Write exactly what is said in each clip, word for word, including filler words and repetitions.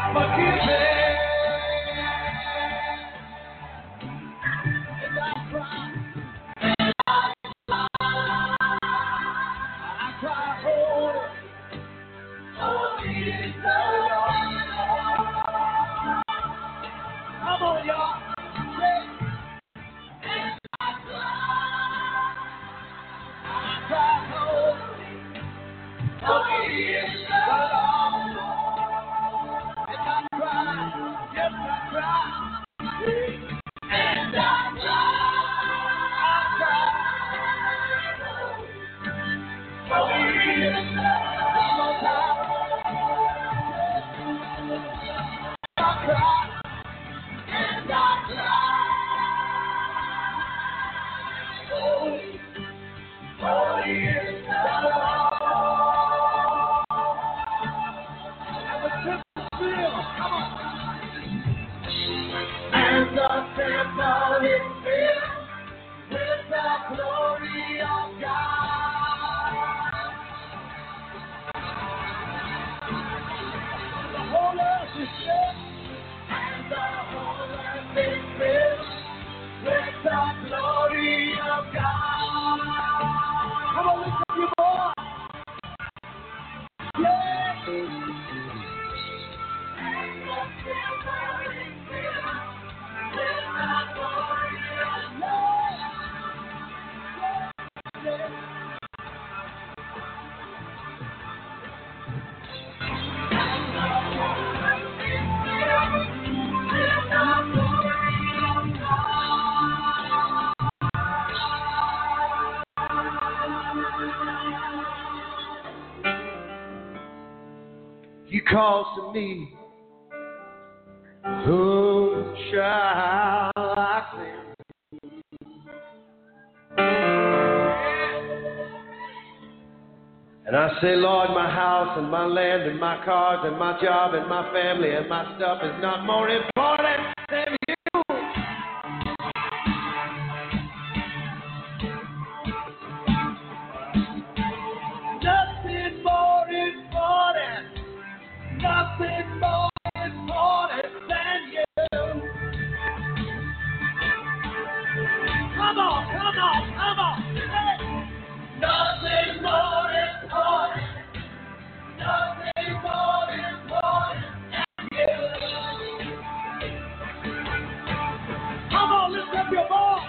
Forgive me. And I cry. I cry, holy, holy is the Lord. Come on, y'all. And I cry. I cry, holy, holy is the Lord. And I cry, yes, I cry. And I cry. And the temple is filled with the glory of God. The whole earth is filled, and the whole earth is filled with the glory of God. Come on, lift up your voice. Yeah. And the temple is filled with the glory of God. He calls to me, whom shall I send? And I say, Lord, my house and my land and my cars and my job and my family and my stuff is not more important than you. Nothing more important, nothing more important than you. Come on, come on, come on. Hey. Nothing more important, nothing more important than you. Come on, lift up your voice.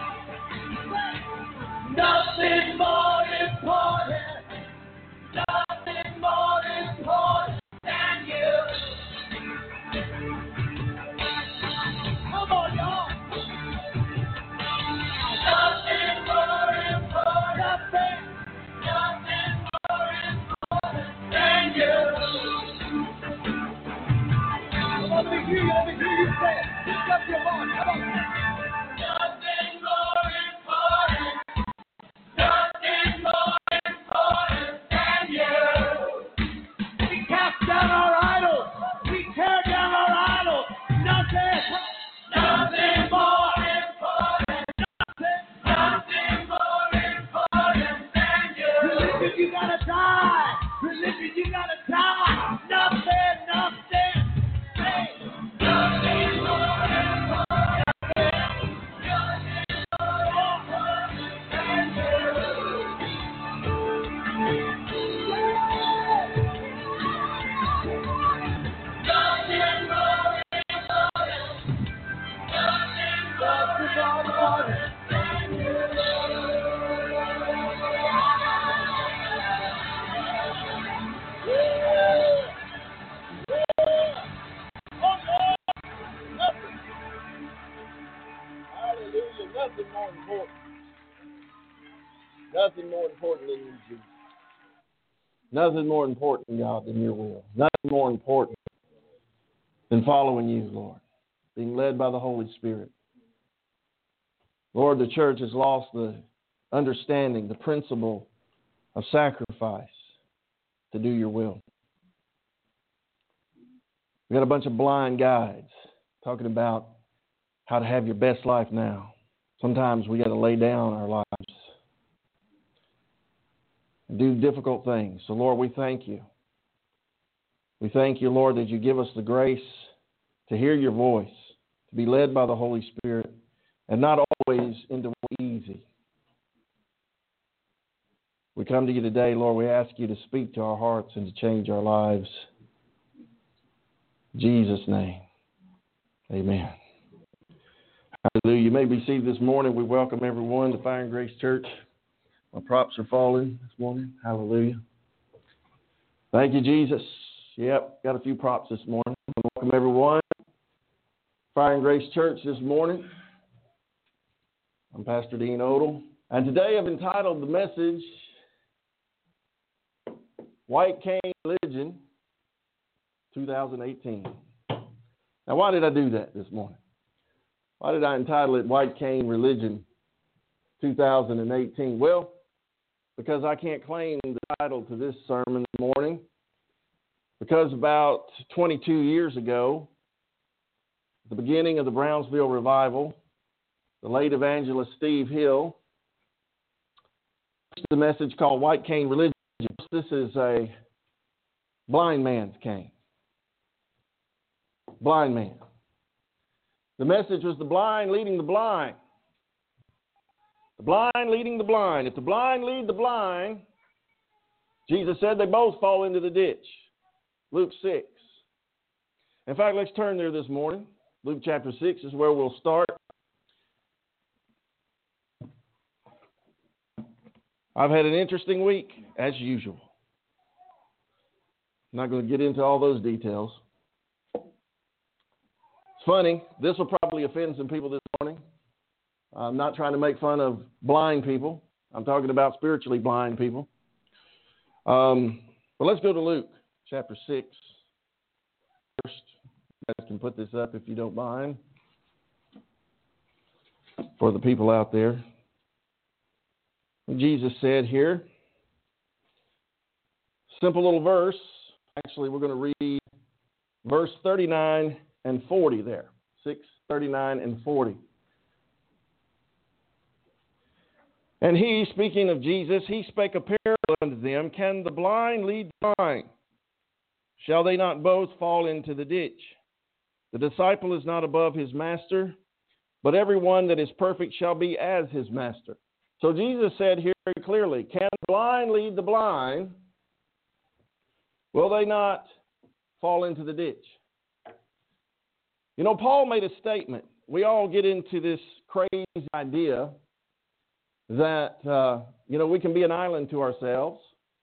Nothing more important, nothing more important than you. Come on, y'all. Nothing more important, nothing, nothing more important than you. Come on, let me hear you, let me hear you say it. Lift up your voice, come on. Nothing more important, nothing more important than you. We cast down our idols, we tear down our idols. Nothing, nothing more important, nothing, nothing more important than you. Religion, you gotta die. Religion, you gotta die. Nothing, nothing, hey, nothing more important, nothing more important than you. Nothing more important, nothing more important than you. Hallelujah. Nothing more important. Nothing more important than you, Jesus. Nothing more important, God, than your will. Nothing more important than following you, Lord. Being led by the Holy Spirit. Lord, the church has lost the understanding, the principle of sacrifice to do your will. We got a bunch of blind guides talking about how to have your best life now. Sometimes we got to lay down our lives, do difficult things. So, Lord, we thank you. We thank you, Lord, that you give us the grace to hear your voice, to be led by the Holy Spirit, and not always into what's easy. We come to you today, Lord, we ask you to speak to our hearts and to change our lives. In Jesus' name, amen. Hallelujah. You may be seated this morning. We welcome everyone to Fire and Grace Church. My props are falling this morning. Hallelujah. Thank you, Jesus. Yep, got a few props this morning. Welcome everyone. Fire and Grace Church this morning. I'm Pastor Dean Odell. And today I've entitled the message, White Cane Religion twenty eighteen. Now, why did I do that this morning? Why did I entitle it White Cane Religion twenty eighteen? Well, because I can't claim the title to this sermon this morning. Because about twenty-two years ago, at the beginning of the Brownsville revival, the late evangelist Steve Hill preached a message called White Cane Religion. This is a blind man's cane. Blind man. The message was the blind leading the blind. The blind leading the blind. If the blind lead the blind, Jesus said they both fall into the ditch. Luke six. In fact, let's turn there this morning. Luke chapter six is where we'll start. I've had an interesting week, as usual. I'm not going to get into all those details. It's funny. This will probably offend some people this morning. I'm not trying to make fun of blind people. I'm talking about spiritually blind people. Um, but let's go to Luke chapter six. First, you guys can put this up if you don't mind for the people out there. Jesus said here, simple little verse. Actually, we're going to read verse thirty-nine and forty there. six, thirty-nine and forty. And he, speaking of Jesus, he spake a parable unto them. Can the blind lead the blind? Shall they not both fall into the ditch? The disciple is not above his master, but everyone that is perfect shall be as his master. So Jesus said here very clearly, can the blind lead the blind? Will they not fall into the ditch? You know, Paul made a statement. We all get into this crazy idea that, uh, you know, we can be an island to ourselves.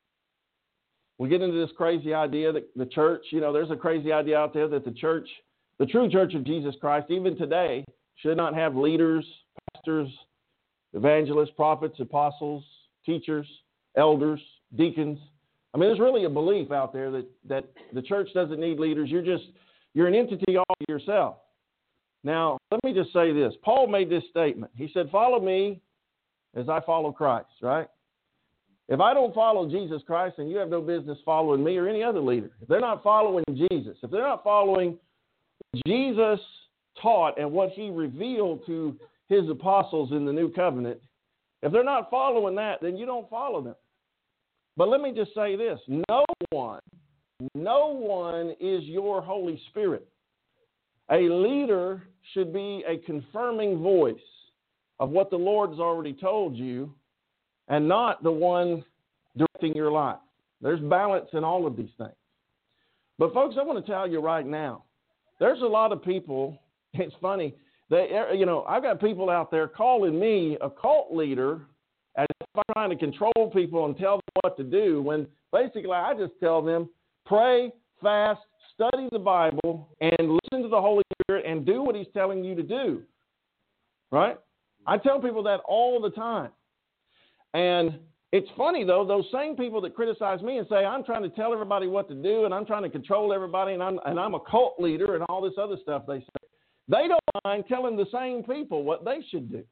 We get into this crazy idea that the church, you know, there's a crazy idea out there that the church, the true church of Jesus Christ, even today, should not have leaders, pastors, evangelists, prophets, apostles, teachers, elders, deacons. I mean, there's really a belief out there that, that the church doesn't need leaders. You're just, you're an entity all to yourself. Now, let me just say this. Paul made this statement. He said, follow me as I follow Christ, right? If I don't follow Jesus Christ, then you have no business following me or any other leader. If they're not following Jesus, if they're not following what Jesus taught and what he revealed to his apostles in the new covenant, if they're not following that, then you don't follow them. But let me just say this. No one, no one is your Holy Spirit. A leader should be a confirming voice of what the Lord's already told you and not the one directing your life. There's balance in all of these things. But folks, I want to tell you right now, there's a lot of people, it's funny, they, you know, I've got people out there calling me a cult leader as if I'm trying to control people and tell them what to do, when basically I just tell them, pray, fast, study the Bible, and listen to the Holy Spirit and do what he's telling you to do. Right? I tell people that all the time. And it's funny, though, those same people that criticize me and say, I'm trying to tell everybody what to do and I'm trying to control everybody and I'm, and I'm a cult leader and all this other stuff they say, they don't mind telling the same people what they should do.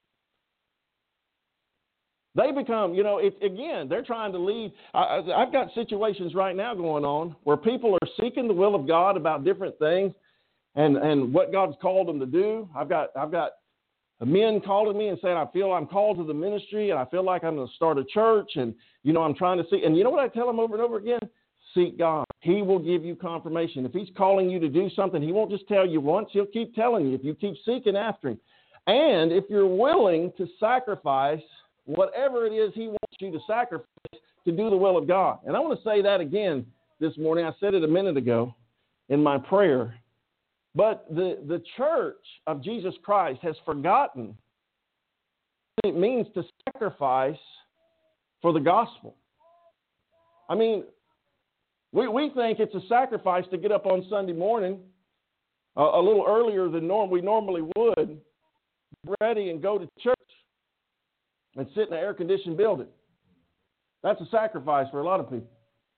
They become, you know, it, again, they're trying to lead. I, I've got situations right now going on where people are seeking the will of God about different things and, and what God's called them to do. I've got I've got men calling me and saying, I feel I'm called to the ministry and I feel like I'm going to start a church and, you know, I'm trying to see. And you know what I tell them over and over again? seek God. He will give you confirmation. If He's calling you to do something, He won't just tell you once. He'll keep telling you if you keep seeking after Him. And if you're willing to sacrifice whatever it is He wants you to sacrifice to do the will of God. And I want to say that again this morning. I said it a minute ago in my prayer. But the, the church of Jesus Christ has forgotten what it means to sacrifice for the gospel. I mean, we, we think it's a sacrifice to get up on Sunday morning a, a little earlier than norm, we normally would, ready and go to church and sit in an air-conditioned building. That's a sacrifice for a lot of people.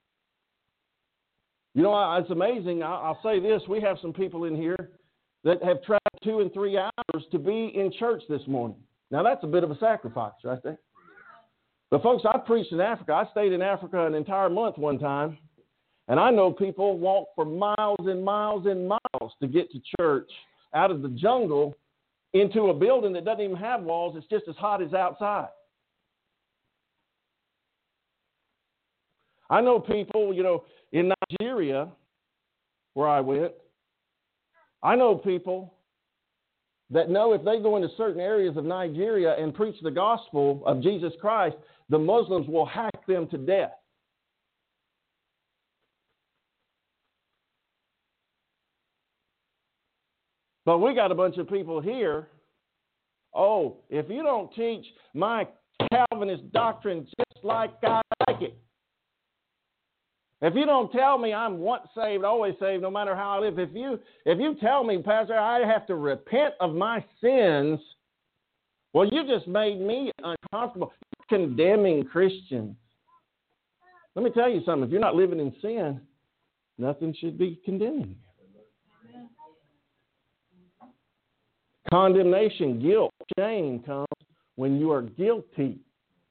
You know, it's amazing. I'll say this. We have some people in here that have traveled two and three hours to be in church this morning. Now, that's a bit of a sacrifice right there. But, folks, I preached in Africa. I stayed in Africa an entire month one time, and I know people walk for miles and miles and miles to get to church out of the jungle into a building that doesn't even have walls. It's just as hot as outside. I know people, you know, in Nigeria, where I went, I know people that know if they go into certain areas of Nigeria and preach the gospel of Jesus Christ, the Muslims will hack them to death. But we got a bunch of people here, oh, if you don't teach my Calvinist doctrine just like I like it, if you don't tell me I'm once saved, always saved, no matter how I live, if you if you tell me, Pastor, I have to repent of my sins, well, you just made me uncomfortable. You're condemning Christians. Let me tell you something. If you're not living in sin, nothing should be condemning you. Condemnation, guilt, shame comes when you are guilty.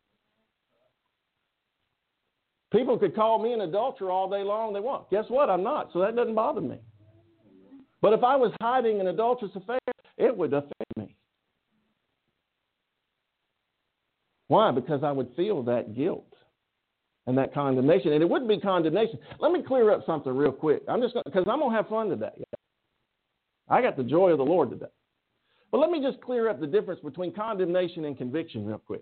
People could call me an adulterer all day long they want. Guess what? I'm not, so that doesn't bother me. But if I was hiding an adulterous affair, it would affect me. Why? Because I would feel that guilt and that condemnation. And it wouldn't be condemnation. Let me clear up something real quick. I'm just because I'm going to have fun today. I got the joy of the Lord today. But let me just clear up the difference between condemnation and conviction real quick.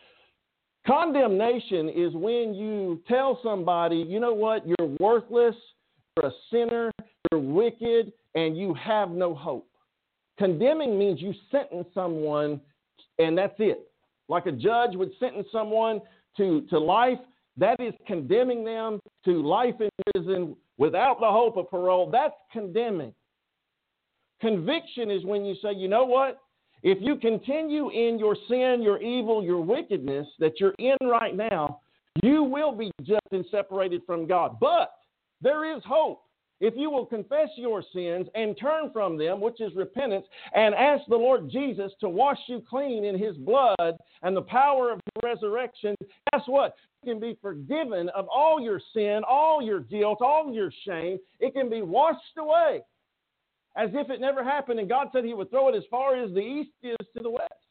Condemnation is when you tell somebody, you know what, you're worthless, you're a sinner, you're wicked, and you have no hope. Condemning means you sentence someone, and that's it. Like a judge would sentence someone to, to life, that is condemning them to life in prison without the hope of parole. That's condemning. Conviction is when you say, you know what? If you continue in your sin, your evil, your wickedness that you're in right now, you will be judged and separated from God. But there is hope. If you will confess your sins and turn from them, which is repentance, and ask the Lord Jesus to wash you clean in His blood and the power of the resurrection, guess what? You can be forgiven of all your sin, all your guilt, all your shame. It can be washed away, as if it never happened, and God said He would throw it as far as the east is to the west.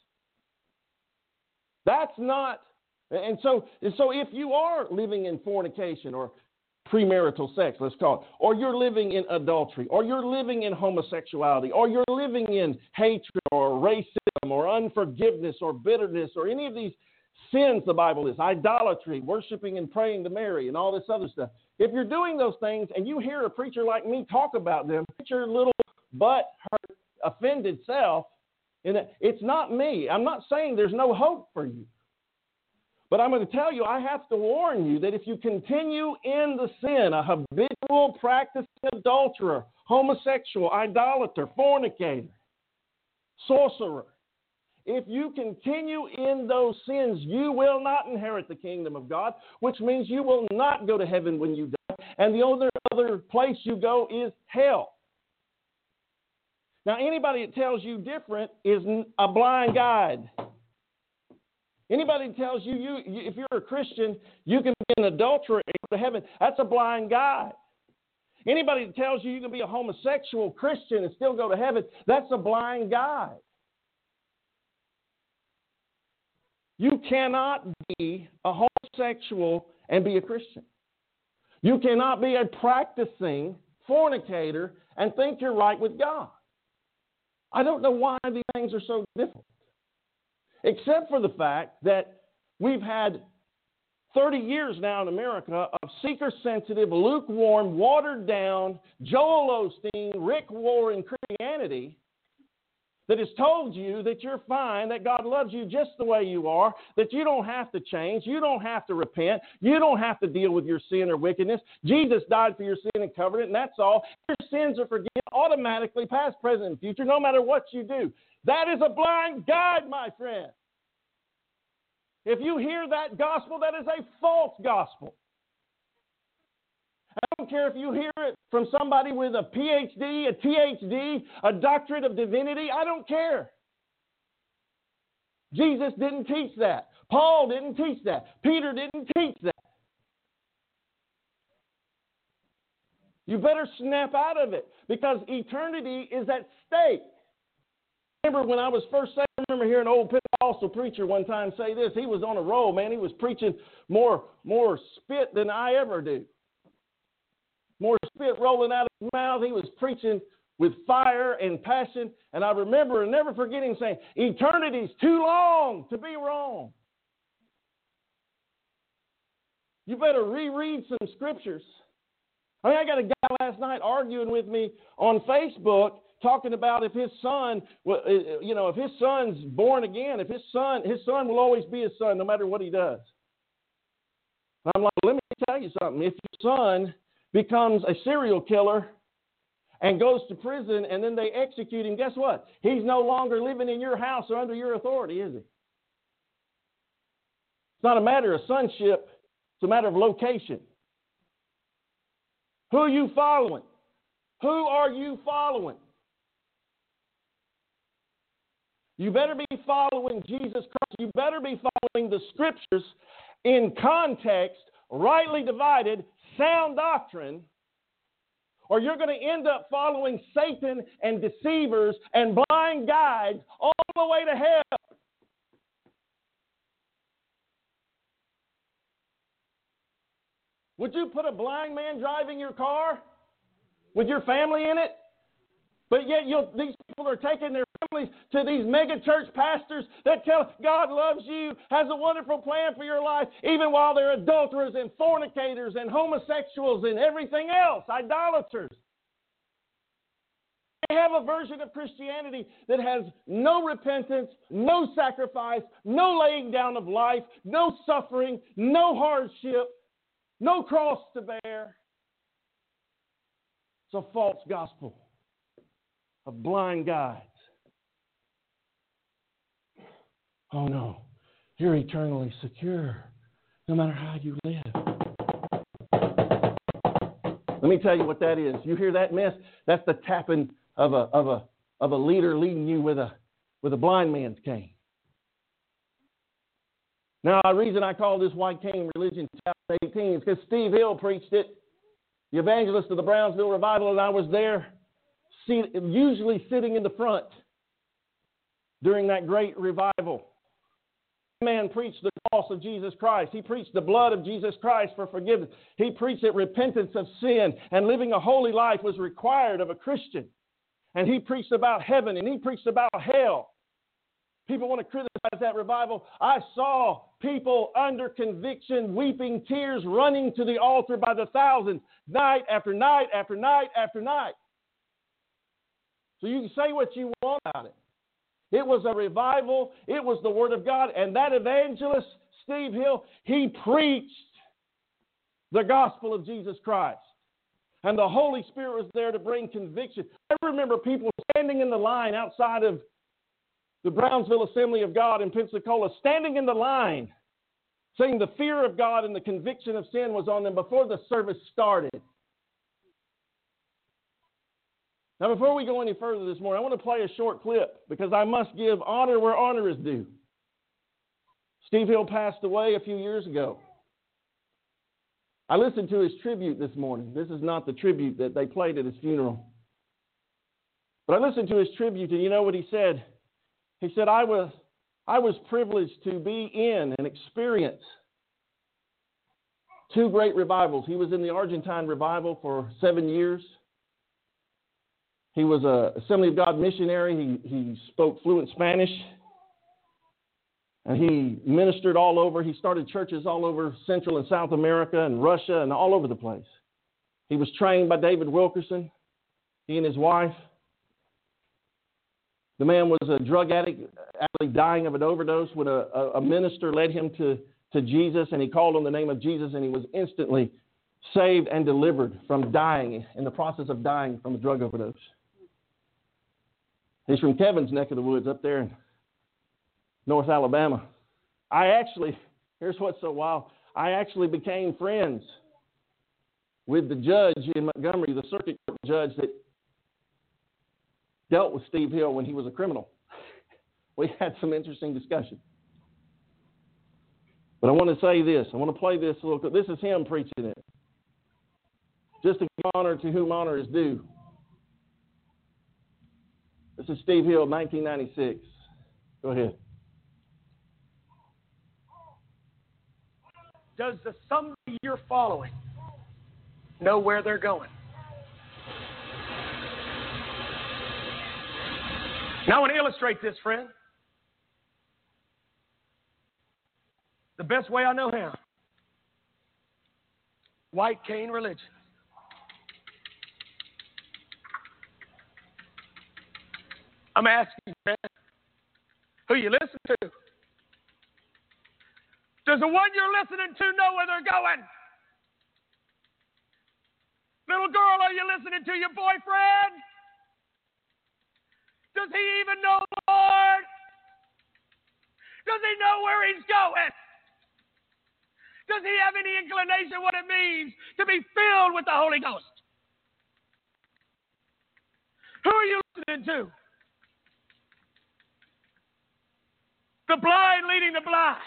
That's not, and so, and so if you are living in fornication or premarital sex, let's call it, or you're living in adultery, or you're living in homosexuality, or you're living in hatred or racism or unforgiveness or bitterness or any of these sins, the Bible is, idolatry, worshiping and praying to Mary and all this other stuff. If you're doing those things and you hear a preacher like me talk about them, get your little butt hurt, offended self, and it's not me. I'm not saying there's no hope for you. But I'm going to tell you, I have to warn you that if you continue in the sin, a habitual practicing adulterer, homosexual, idolater, fornicator, sorcerer, if you continue in those sins, you will not inherit the kingdom of God, which means you will not go to heaven when you die. And the other, other place you go is hell. Now, anybody that tells you different is a blind guide. Anybody that tells you, you, you if you're a Christian, you can be an adulterer and go to heaven, that's a blind guide. Anybody that tells you you can be a homosexual Christian and still go to heaven, that's a blind guide. You cannot be a homosexual and be a Christian. You cannot be a practicing fornicator and think you're right with God. I don't know why these things are so difficult, except for the fact that we've had thirty years now in America of seeker-sensitive, lukewarm, watered-down, Joel Osteen, Rick Warren Christianity that has told you that you're fine, that God loves you just the way you are, that you don't have to change, you don't have to repent, you don't have to deal with your sin or wickedness. Jesus died for your sin and covered it, and that's all. Your sins are forgiven automatically, past, present, and future, no matter what you do. That is a blind guide, my friend. If you hear that gospel, that is a false gospel. I don't care if you hear it from somebody with a P H D, a T H D, a doctorate of divinity. I don't care. Jesus didn't teach that. Paul didn't teach that. Peter didn't teach that. You better snap out of it because eternity is at stake. Remember when I was first saved, I remember hearing an old Pentecostal preacher one time say this. He was on a roll, man. He was preaching more, more spit than I ever do. More spit rolling out of his mouth. He was preaching with fire and passion. And I remember and never forget him saying, eternity's too long to be wrong. You better reread some scriptures. I mean, I got a guy last night arguing with me on Facebook talking about if his son, you know, if his son's born again, if his son, his son will always be his son no matter what he does. I'm like, let me tell you something. If your son becomes a serial killer and goes to prison and then they execute him, guess what? He's no longer living in your house or under your authority, is he? It's not a matter of sonship. It's a matter of location. Who are you following? Who are you following? You better be following Jesus Christ. You better be following the scriptures in context, rightly divided, sound doctrine, or you're going to end up following Satan and deceivers and blind guides all the way to hell. Would you put a blind man driving your car with your family in it? But yet you'll, these people are taking their families to these mega church pastors that tell God loves you, has a wonderful plan for your life, even while they're adulterers and fornicators and homosexuals and everything else, idolaters. They have a version of Christianity that has no repentance, no sacrifice, no laying down of life, no suffering, no hardship, no cross to bear. It's a false gospel of blind guides. Oh no, you're eternally secure no matter how you live. Let me tell you what that is. You hear that mess? That's the tapping of a of a of a leader leading you with a with a blind man's cane. Now, the reason I call this White Cane Religion chapter eighteen is because Steve Hill preached it, the evangelist of the Brownsville Revival, and I was there, see, usually sitting in the front during that great revival. The man preached the cross of Jesus Christ. He preached the blood of Jesus Christ for forgiveness. He preached that repentance of sin and living a holy life was required of a Christian. And he preached about heaven and he preached about hell. People want to criticize that revival. I saw people under conviction, weeping tears, running to the altar by the thousands, night after night after night after night. So you can say what you want about it. It was a revival. It was the Word of God. And that evangelist, Steve Hill, he preached the gospel of Jesus Christ. And the Holy Spirit was there to bring conviction. I remember people standing in the line outside of the Brownsville Assembly of God in Pensacola, standing in the line, saying the fear of God and the conviction of sin was on them before the service started. Now, before we go any further this morning, I want to play a short clip because I must give honor where honor is due. Steve Hill passed away a few years ago. I listened to his tribute this morning. This is not the tribute that they played at his funeral. But I listened to his tribute, and you know what he said? He said, I was, I was privileged to be in and experience two great revivals. He was in the Argentine revival for seven years. He was a Assembly of God missionary. He, he spoke fluent Spanish. And he ministered all over. He started churches all over Central and South America and Russia and all over the place. He was trained by David Wilkerson, he and his wife. The man was a drug addict, actually dying of an overdose when a, a, a minister led him to, to Jesus, and he called on the name of Jesus, and he was instantly saved and delivered from dying, in the process of dying from a drug overdose. He's from Kevin's neck of the woods up there in North Alabama. I actually, here's what's so wild, I actually became friends with the judge in Montgomery, the circuit court judge that dealt with Steve Hill when he was a criminal. We had some interesting discussion. But I want to say this. I want to play this a little bit. This is him preaching it. Just to give honor to whom honor is due. This is Steve Hill, nineteen ninety-six. Go ahead. Does the somebody you're following know where they're going? Now I want to illustrate this, friend. The best way I know how. White cane religion. I'm asking you, friend, who you listen to. Does the one you're listening to know where they're going? Little girl, are you listening to your boyfriend? Does he even know the Lord? Does he know where he's going? Does he have any inclination what it means to be filled with the Holy Ghost? Who are you listening to? The blind leading the blind.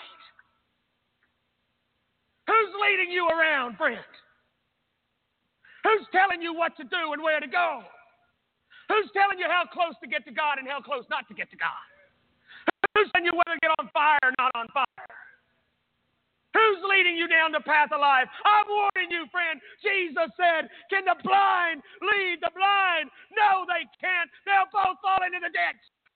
Who's leading you around, friend? Who's telling you what to do and where to go? Who's telling you how close to get to God and how close not to get to God? Who's telling you whether to get on fire or not on fire? Who's leading you down the path of life? I'm warning you, friend. Jesus said, can the blind lead the blind? No, they can't. They'll both fall into the ditch.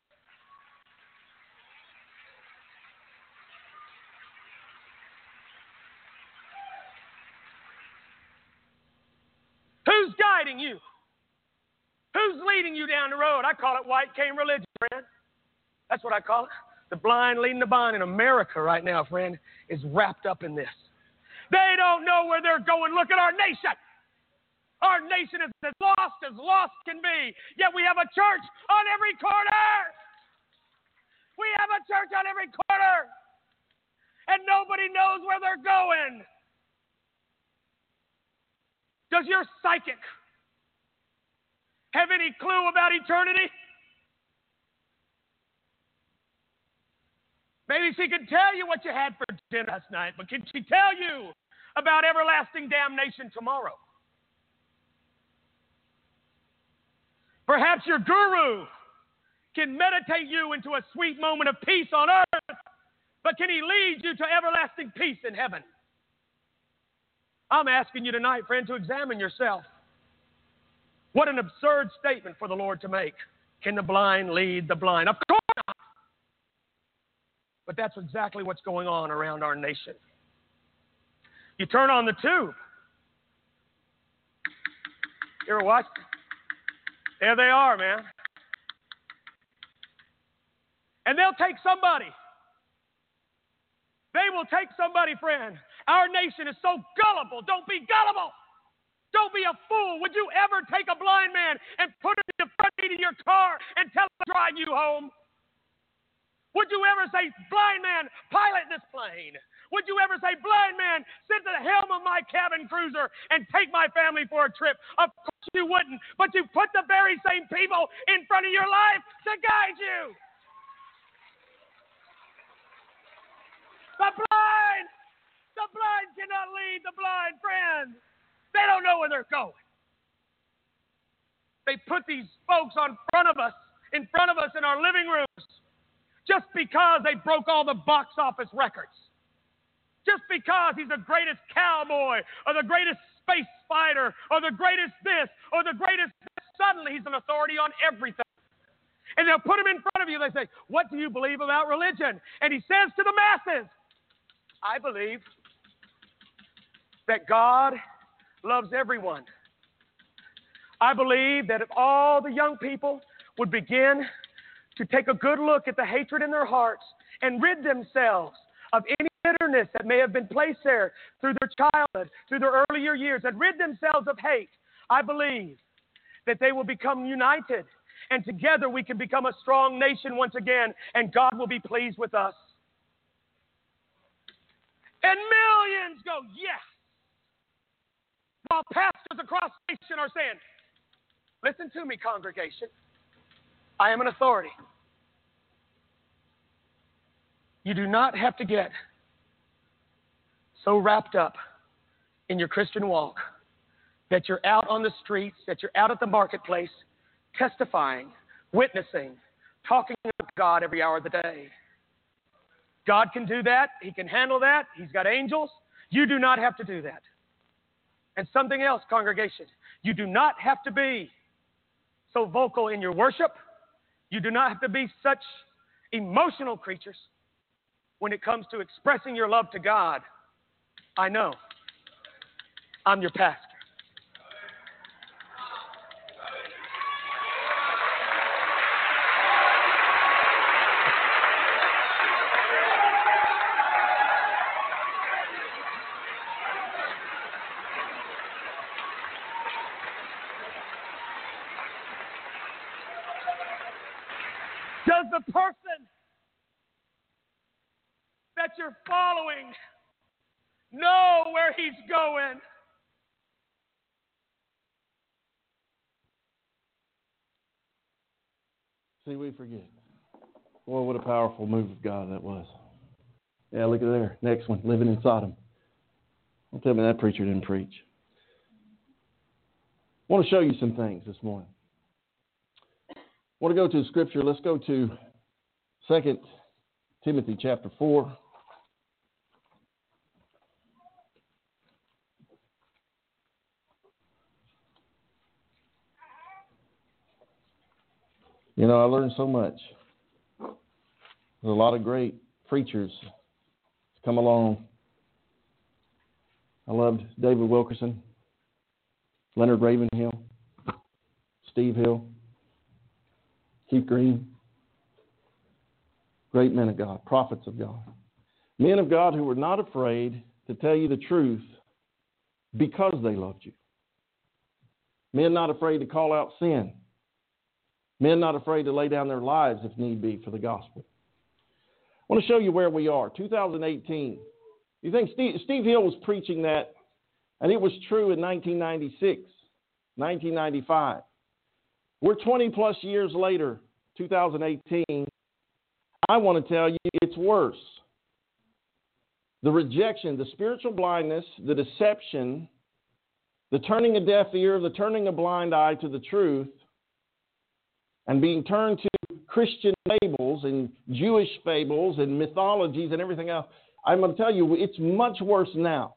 Who's guiding you? Who's leading you down the road? I call it white cane religion, friend. That's what I call it. The blind leading the blind in America right now, friend, is wrapped up in this. They don't know where they're going. Look at our nation. Our nation is as lost as lost can be. Yet we have a church on every corner. We have a church on every corner. And nobody knows where they're going. Does your psychic have any clue about eternity? Maybe she could tell you what you had for dinner last night, but can she tell you about everlasting damnation tomorrow? Perhaps your guru can meditate you into a sweet moment of peace on earth, but can he lead you to everlasting peace in heaven? I'm asking you tonight, friend, to examine yourself. What an absurd statement for the Lord to make. Can the blind lead the blind? Of course not. But that's exactly what's going on around our nation. You turn on the tube. You ever watch? There they are, man. And they'll take somebody. They will take somebody, friend. Our nation is so gullible. Don't be gullible. Don't be a fool. Would you ever take a blind man and put him in the front seat of your car and tell him to drive you home? Would you ever say, blind man, pilot this plane? Would you ever say, blind man, sit at the helm of my cabin cruiser and take my family for a trip? Of course you wouldn't, but you put the very same people in front of your life to guide you. The blind, the blind cannot lead the blind, friend. They don't know where they're going. They put these folks on front of us, in front of us in our living rooms, just because they broke all the box office records. just because he's the greatest cowboy or the greatest space fighter or the greatest this or the greatest this, suddenly he's an authority on everything. And they'll put him in front of you. They say, what do you believe about religion? And he says to the masses, I believe that God loves everyone. I believe that if all the young people would begin to take a good look at the hatred in their hearts and rid themselves of any bitterness that may have been placed there through their childhood, through their earlier years, and rid themselves of hate, I believe that they will become united, and together we can become a strong nation once again, and God will be pleased with us. And millions go, yes. While pastors across the nation are saying, listen to me, congregation. I am an authority. You do not have to get so wrapped up in your Christian walk that you're out on the streets, that you're out at the marketplace, testifying, witnessing, talking about God every hour of the day. God can do that. He can handle that. He's got angels. You do not have to do that. And something else, congregation. You do not have to be so vocal in your worship. You do not have to be such emotional creatures when it comes to expressing your love to God. I know. I'm your pastor. Does the person that you're following know where he's going? See, we forget. Boy, what a powerful move of God that was. Yeah, look at there. Next one, living in Sodom. Don't tell me that preacher didn't preach. I want to show you some things this morning. I want to go to the scripture. Let's go to Second Timothy chapter four. You know, I learned so much. There's a lot of great preachers come along. I loved David Wilkerson, Leonard Ravenhill, Steve Hill, Keith Green. Great men of God, prophets of God. Men of God who were not afraid to tell you the truth because they loved you. Men not afraid to call out sin. Men not afraid to lay down their lives if need be for the gospel. I want to show you where we are. two thousand eighteen. You think Steve, Steve Hill was preaching that, and it was true in nineteen ninety-six, nineteen ninety-five. We're twenty plus years later, two thousand eighteen. I want to tell you it's worse. The rejection, the spiritual blindness, the deception, the turning a deaf ear, the turning a blind eye to the truth, and being turned to Christian fables and Jewish fables and mythologies and everything else. I'm going to tell you, it's much worse now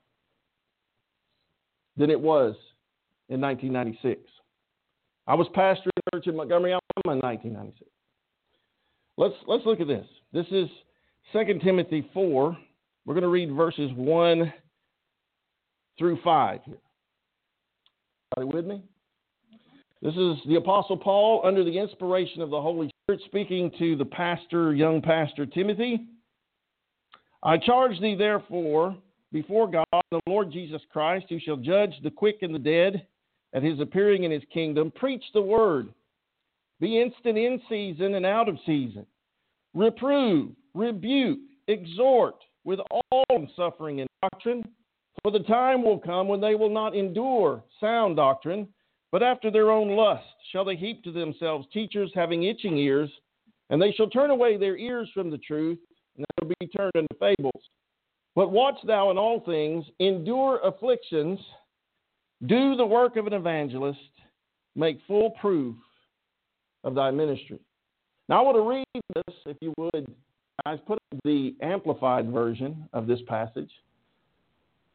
than it was in nineteen ninety-six. I was pastoring a church in Montgomery, Alabama in nineteen ninety-six. Let's, let's look at this. This is Second Timothy four. We're going to read verses one through five here. Are you with me? This is the Apostle Paul under the inspiration of the Holy Spirit speaking to the pastor, young pastor Timothy. I charge thee therefore before God, the Lord Jesus Christ, who shall judge the quick and the dead at his appearing in his kingdom, preach the word. Be instant in season and out of season. Reprove, rebuke, exhort with all suffering and doctrine. For the time will come when they will not endure sound doctrine, but after their own lust shall they heap to themselves teachers having itching ears, and they shall turn away their ears from the truth, and they will be turned into fables. But watch thou in all things, endure afflictions, do the work of an evangelist, make full proof of thy ministry. Now I want to read this, if you would. I put up the amplified version of this passage.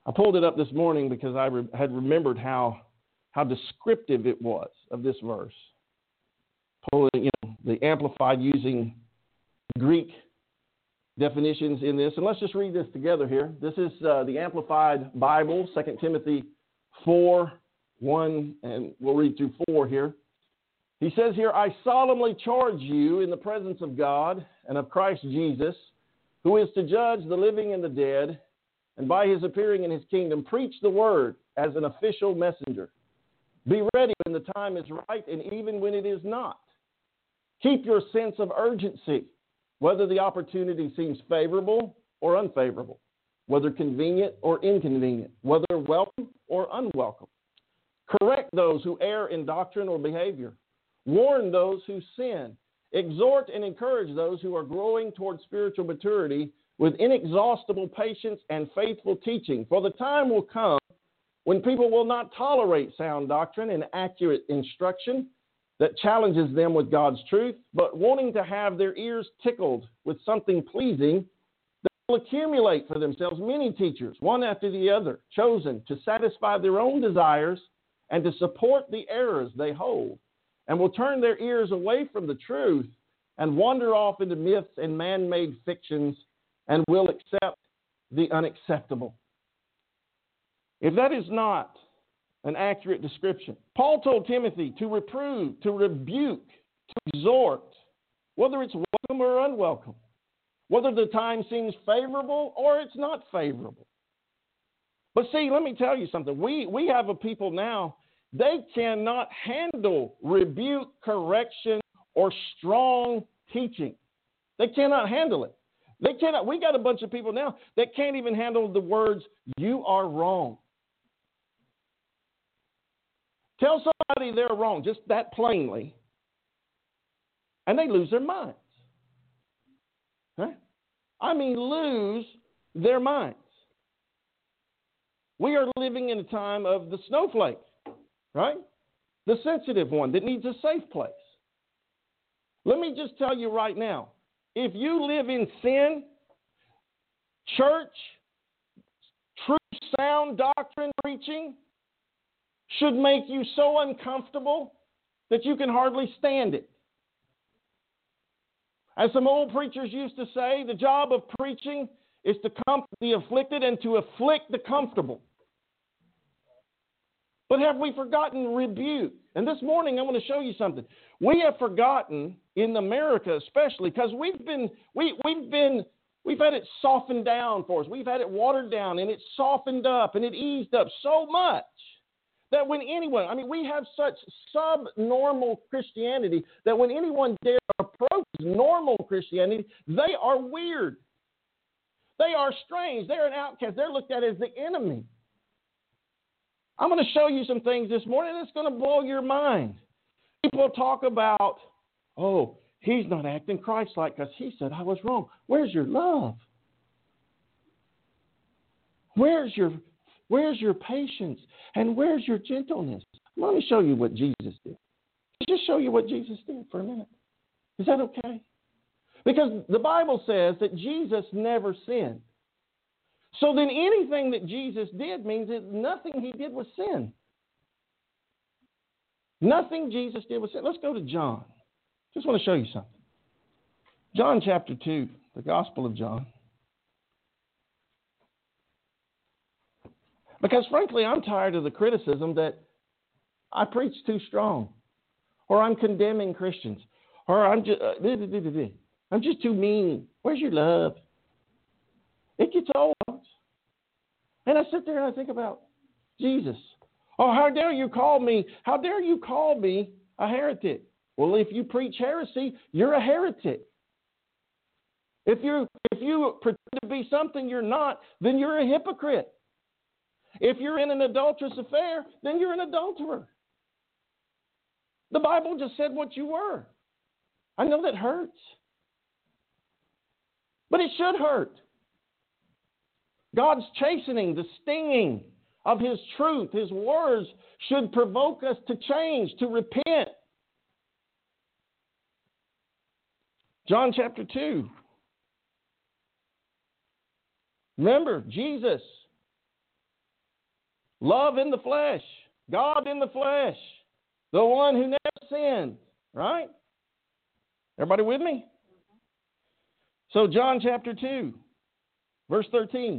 I pulled it up this morning because I re- had remembered how how descriptive it was of this verse. Pulling, you know, the Amplified using Greek definitions in this. And let's just read this together here. This is uh, the Amplified Bible, Second Timothy four, one, and we'll read through four here. He says here, I solemnly charge you in the presence of God and of Christ Jesus, who is to judge the living and the dead, and by his appearing in his kingdom, preach the word as an official messenger. Be ready when the time is right and even when it is not. Keep your sense of urgency, whether the opportunity seems favorable or unfavorable, whether convenient or inconvenient, whether welcome or unwelcome. Correct those who err in doctrine or behavior. Warn those who sin. Exhort and encourage those who are growing toward spiritual maturity with inexhaustible patience and faithful teaching. For the time will come when people will not tolerate sound doctrine and accurate instruction that challenges them with God's truth, but wanting to have their ears tickled with something pleasing, they will accumulate for themselves many teachers, one after the other, chosen to satisfy their own desires and to support the errors they hold, and will turn their ears away from the truth and wander off into myths and man-made fictions and will accept the unacceptable. If that is not an accurate description, Paul told Timothy to reprove, to rebuke, to exhort, whether it's welcome or unwelcome, whether the time seems favorable or it's not favorable. But see, let me tell you something. We, we have a people now, they cannot handle rebuke, correction, or strong teaching. They cannot handle it. They cannot. We got a bunch of people now that can't even handle the words, you are wrong. Tell somebody they're wrong, just that plainly, and they lose their minds. Huh? I mean, lose their minds. We are living in a time of the snowflake, right? The sensitive one that needs a safe place. Let me just tell you right now, if you live in sin, church, true sound doctrine preaching should make you so uncomfortable that you can hardly stand it. As some old preachers used to say, the job of preaching is to comfort the afflicted and to afflict the comfortable. But have we forgotten rebuke? And this morning I want to show you something. We have forgotten, in America especially, because we've been we we've been we've had it softened down for us. We've had it watered down, and it's softened up and it eased up so much that when anyone, I mean, we have such subnormal Christianity that when anyone dares approach normal Christianity, they are weird. They are strange. They're an outcast. They're looked at as the enemy. I'm going to show you some things this morning that's going to blow your mind. People talk about, oh, he's not acting Christ-like because he said I was wrong. Where's your love? Where's your Where's your patience? And where's your gentleness? Let me show you what Jesus did. Just show you what Jesus did for a minute. Is that okay? Because the Bible says that Jesus never sinned. So then anything that Jesus did means that nothing he did was sin. Nothing Jesus did was sin. Let's go to John. Just want to show you something. John chapter two, the Gospel of John. Because frankly, I'm tired of the criticism that I preach too strong, or I'm condemning Christians, or I'm just uh, I'm just too mean. Where's your love? It gets old. And I sit there and I think about Jesus. Oh, how dare you call me? How dare you call me a heretic? Well, if you preach heresy, you're a heretic. If you if you pretend to be something you're not, then you're a hypocrite. If you're in an adulterous affair, then you're an adulterer. The Bible just said what you were. I know that hurts. But it should hurt. God's chastening, the stinging of his truth, his words should provoke us to change, to repent. John chapter two. Remember, Jesus Love in the flesh. God in the flesh. The one who never sinned. Right? Everybody with me? So John chapter two, verse thirteen.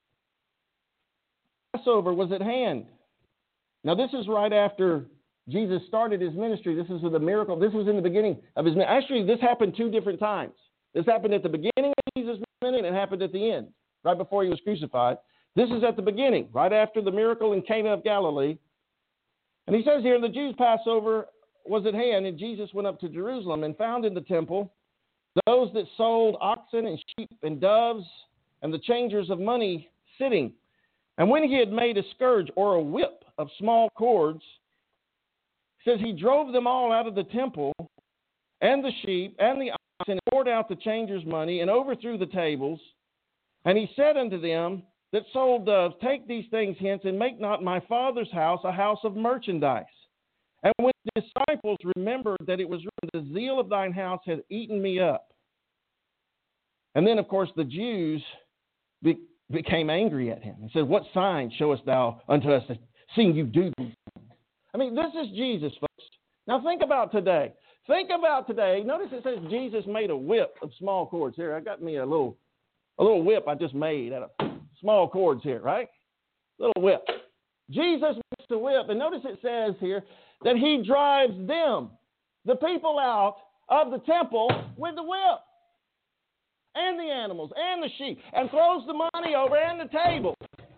Passover was at hand. Now this is right after Jesus started his ministry. This is the miracle. This was in the beginning of his ministry. Actually, this happened two different times. This happened at the beginning of Jesus' ministry and it happened at the end, right before he was crucified. This is at the beginning, right after the miracle in Cana of Galilee. And he says here, the Jews' Passover was at hand, and Jesus went up to Jerusalem and found in the temple those that sold oxen and sheep and doves and the changers of money sitting. And when he had made a scourge or a whip of small cords, it says he drove them all out of the temple and the sheep and the oxen and poured out the changers' money and overthrew the tables. And he said unto them that sold doves, take these things hence and make not my Father's house a house of merchandise. And when the disciples remembered that it was written, the zeal of thine house hath eaten me up. And then, of course, the Jews be, became angry at him and said, what sign showest thou unto us, seeing you do these things? I mean, this is Jesus, folks. Now think about today. Think about today. Notice it says Jesus made a whip of small cords. Here, I got me a little, a little whip I just made out of small cords here, right? Little whip. Jesus makes the whip, and notice it says here that he drives them, the people, out of the temple with the whip and the animals and the sheep, and throws the money over and the table.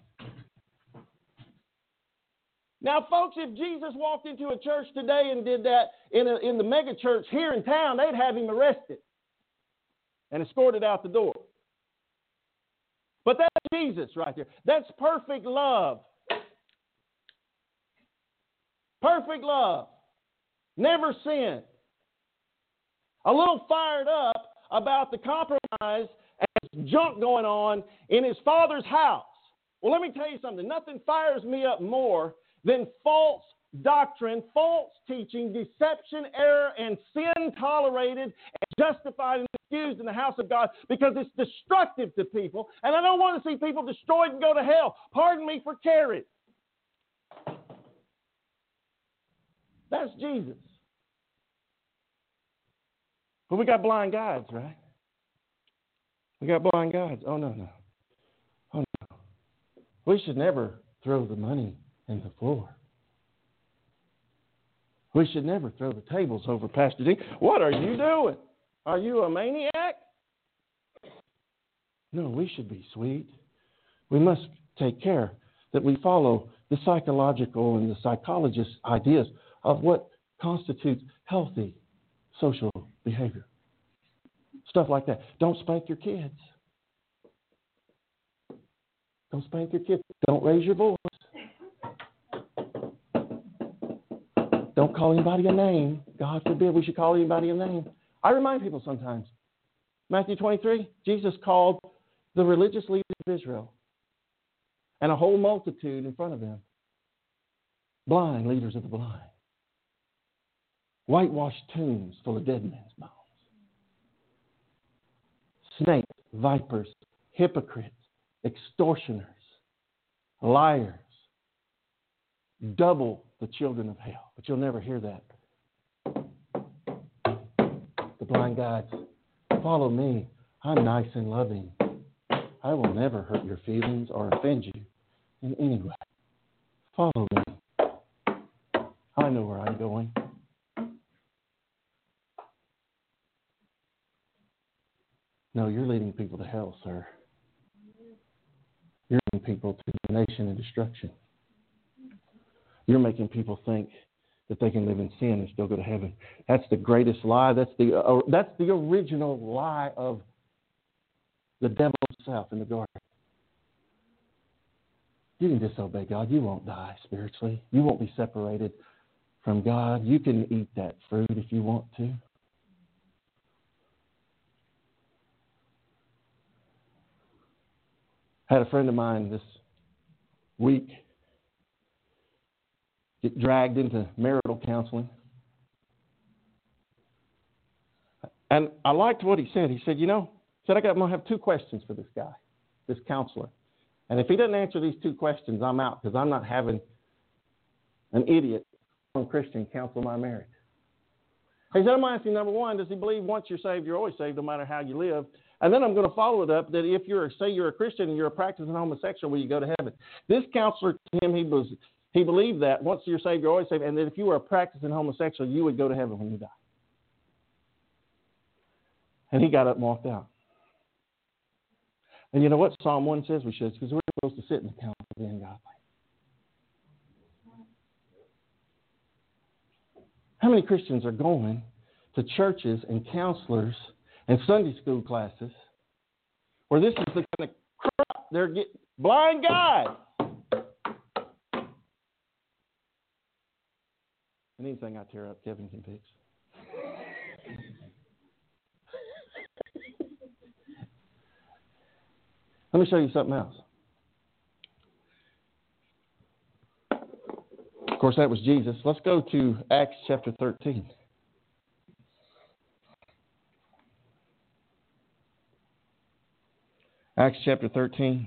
Now, folks, if Jesus walked into a church today and did that in, a, in the mega church here in town, they'd have him arrested and escorted out the door. But that's Jesus right there. That's perfect love. Perfect love. Never sin. A little fired up about the compromise and junk going on in his Father's house. Well, let me tell you something. Nothing fires me up more than false doctrine, false teaching, deception, error, and sin tolerated and justified and excused in the house of God, because it's destructive to people. And I don't want to see people destroyed and go to hell. Pardon me for caring. That's Jesus. But we got blind guides, right? We got blind guides. Oh, no, no. Oh, no. We should never throw the money in the floor. We should never throw the tables over Pastor D. What are you doing? Are you a maniac? No, we should be sweet. We must take care that we follow the psychological and the psychologist's ideas of what constitutes healthy social behavior. Stuff like that. Don't spank your kids. Don't spank your kids. Don't raise your voice. Don't call anybody a name. God forbid we should call anybody a name. I remind people sometimes. Matthew twenty-three, Jesus called the religious leaders of Israel and a whole multitude in front of them blind leaders of the blind. Whitewashed tombs full of dead men's bones. Snakes, vipers, hypocrites, extortioners, liars. Double the children of hell. But you'll never hear that. The blind guides, follow me. I'm nice and loving. I will never hurt your feelings or offend you in any way. Follow me. I know where I'm going. No, you're leading people to hell, sir. You're leading people to damnation and destruction. You're making people think that they can live in sin and still go to heaven. That's the greatest lie. That's the uh, that's the original lie of the devil himself in the garden. You can disobey God. You won't die spiritually. You won't be separated from God. You can eat that fruit if you want to. I had a friend of mine this week get dragged into marital counseling. And I liked what he said. He said, you know, he said, I got, I'm going to have two questions for this guy, this counselor. And if he doesn't answer these two questions, I'm out, because I'm not having an idiot Christian counsel my marriage. He said, I'm asking, number one, does he believe once you're saved, you're always saved, no matter how you live? And then I'm going to follow it up that if you're, say you're a Christian and you're a practicing homosexual, will you go to heaven? This counselor, to him, he was he believed that once you're saved, you're always saved, and that if you were a practicing homosexual, you would go to heaven when you die. And he got up and walked out. And you know what Psalm one says we should? Because we're supposed to sit in the council of the ungodly. How many Christians are going to churches and counselors and Sunday school classes where this is the kind of crap they're getting? Blind guy. Anything I tear up, Kevin can fix. Let me show you something else. Of course, that was Jesus. Let's go to Acts chapter thirteen. Acts chapter thirteen.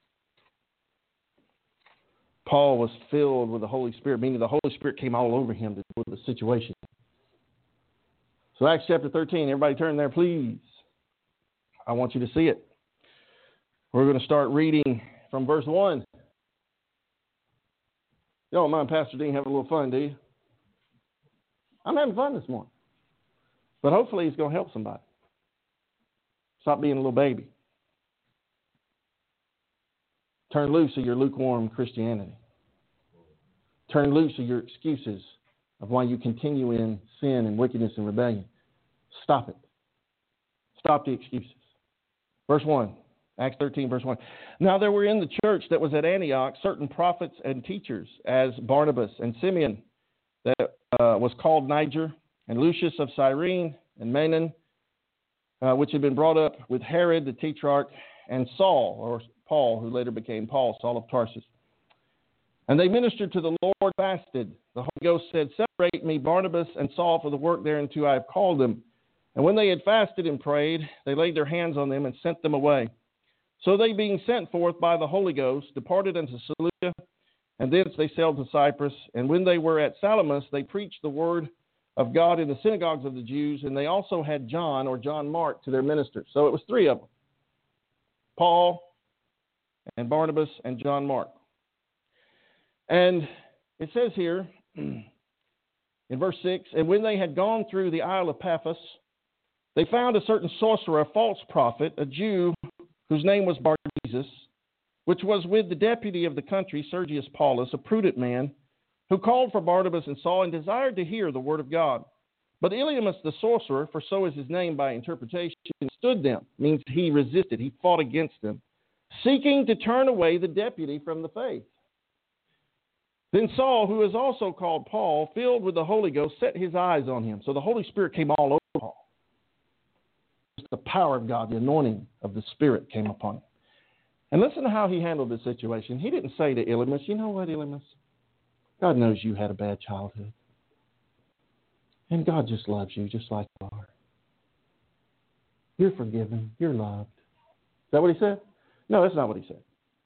Paul was filled with the Holy Spirit, meaning the Holy Spirit came all over him to deal with the situation. So Acts chapter thirteen, everybody turn there, please. I want you to see it. We're going to start reading from verse one. You don't mind Pastor Dean having a little fun, do you? I'm having fun this morning. But hopefully he's going to help somebody. Stop being a little baby. Turn loose of your lukewarm Christianity. Turn loose of your excuses of why you continue in sin and wickedness and rebellion. Stop it. Stop the excuses. Verse one. Acts thirteen, verse one. Now there were in the church that was at Antioch certain prophets and teachers, as Barnabas and Simeon, that uh, was called Niger, and Lucius of Cyrene, and Manaen, uh, which had been brought up with Herod the tetrarch, and Saul, or Paul, who later became Paul, Saul of Tarsus. And they ministered to the Lord, fasted. The Holy Ghost said, separate me, Barnabas and Saul, for the work thereunto I have called them. And when they had fasted and prayed, they laid their hands on them and sent them away. So they, being sent forth by the Holy Ghost, departed unto Seleucia, and thence they sailed to Cyprus. And when they were at Salamis, they preached the word of God in the synagogues of the Jews, and they also had John, or John Mark, to their ministers. So it was three of them, Paul and Barnabas and John Mark. And it says here in verse six, and when they had gone through the Isle of Paphos, they found a certain sorcerer, a false prophet, a Jew, whose name was Bar-Jesus, which was with the deputy of the country, Sergius Paulus, a prudent man, who called for Barnabas and Saul and desired to hear the word of God. But Elymas the sorcerer, for so is his name by interpretation, stood them, means he resisted, he fought against them, seeking to turn away the deputy from the faith. Then Saul, who is also called Paul, filled with the Holy Ghost, set his eyes on him. So the Holy Spirit came all over Paul. The power of God, the anointing of the Spirit came upon him. And listen to how he handled the situation. He didn't say to Elymas, you know what, Elymas? God knows you had a bad childhood. And God just loves you just like you are. You're forgiven. You're loved. Is that what he said? No, that's not what he said.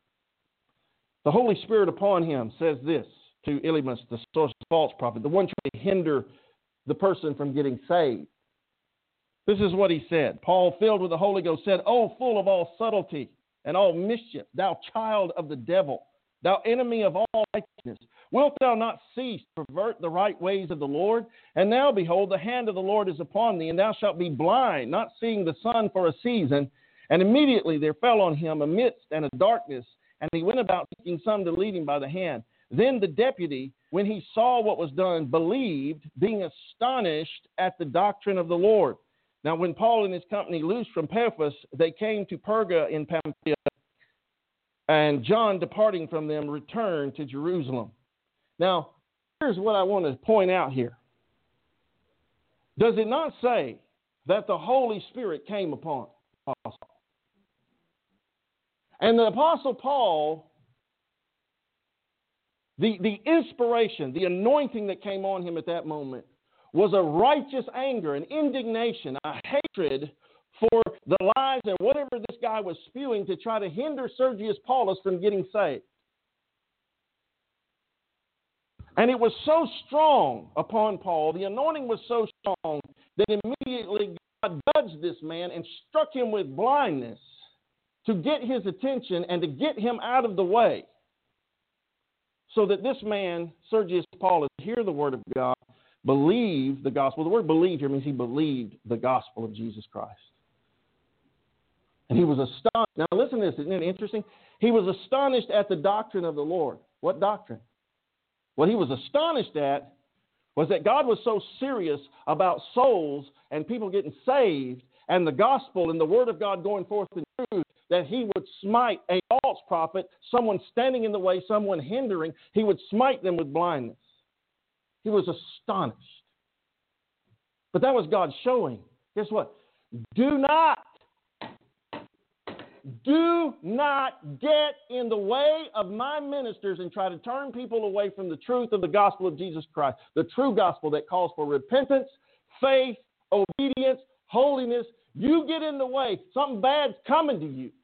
The Holy Spirit upon him says this to Elymas, the false prophet, the one trying to hinder the person from getting saved. This is what he said. Paul, filled with the Holy Ghost, said, O full of all subtlety and all mischief, thou child of the devil, thou enemy of all righteousness, wilt thou not cease to pervert the right ways of the Lord? And now, behold, the hand of the Lord is upon thee, and thou shalt be blind, not seeing the sun for a season. And immediately there fell on him a mist and a darkness, and he went about seeking some to lead him by the hand. Then the deputy, when he saw what was done, believed, being astonished at the doctrine of the Lord. Now, when Paul and his company loosed from Paphos, they came to Perga in Pamphylia, and John, departing from them, returned to Jerusalem. Now, here's what I want to point out here. Does it not say that the Holy Spirit came upon the Apostle? And the Apostle Paul, the, the inspiration, the anointing that came on him at that moment was a righteous anger, an indignation, a hatred for the lies and whatever this guy was spewing to try to hinder Sergius Paulus from getting saved. And it was so strong upon Paul, the anointing was so strong, that immediately God judged this man and struck him with blindness to get his attention and to get him out of the way, so that this man, Sergius Paulus, hear the word of God, believe the gospel. The word believe here means he believed the gospel of Jesus Christ. And he was astonished. Now listen to this, isn't it interesting? He was astonished at the doctrine of the Lord. What doctrine? What he was astonished at was that God was so serious about souls and people getting saved and the gospel and the word of God going forth in truth, that he would smite a false prophet, someone standing in the way, someone hindering. He would smite them with blindness. He was astonished. But that was God showing. Guess what? Do not, do not get in the way of my ministers and try to turn people away from the truth of the gospel of Jesus Christ, the true gospel that calls for repentance, faith, obedience, holiness. You get in the way, something bad's coming to you.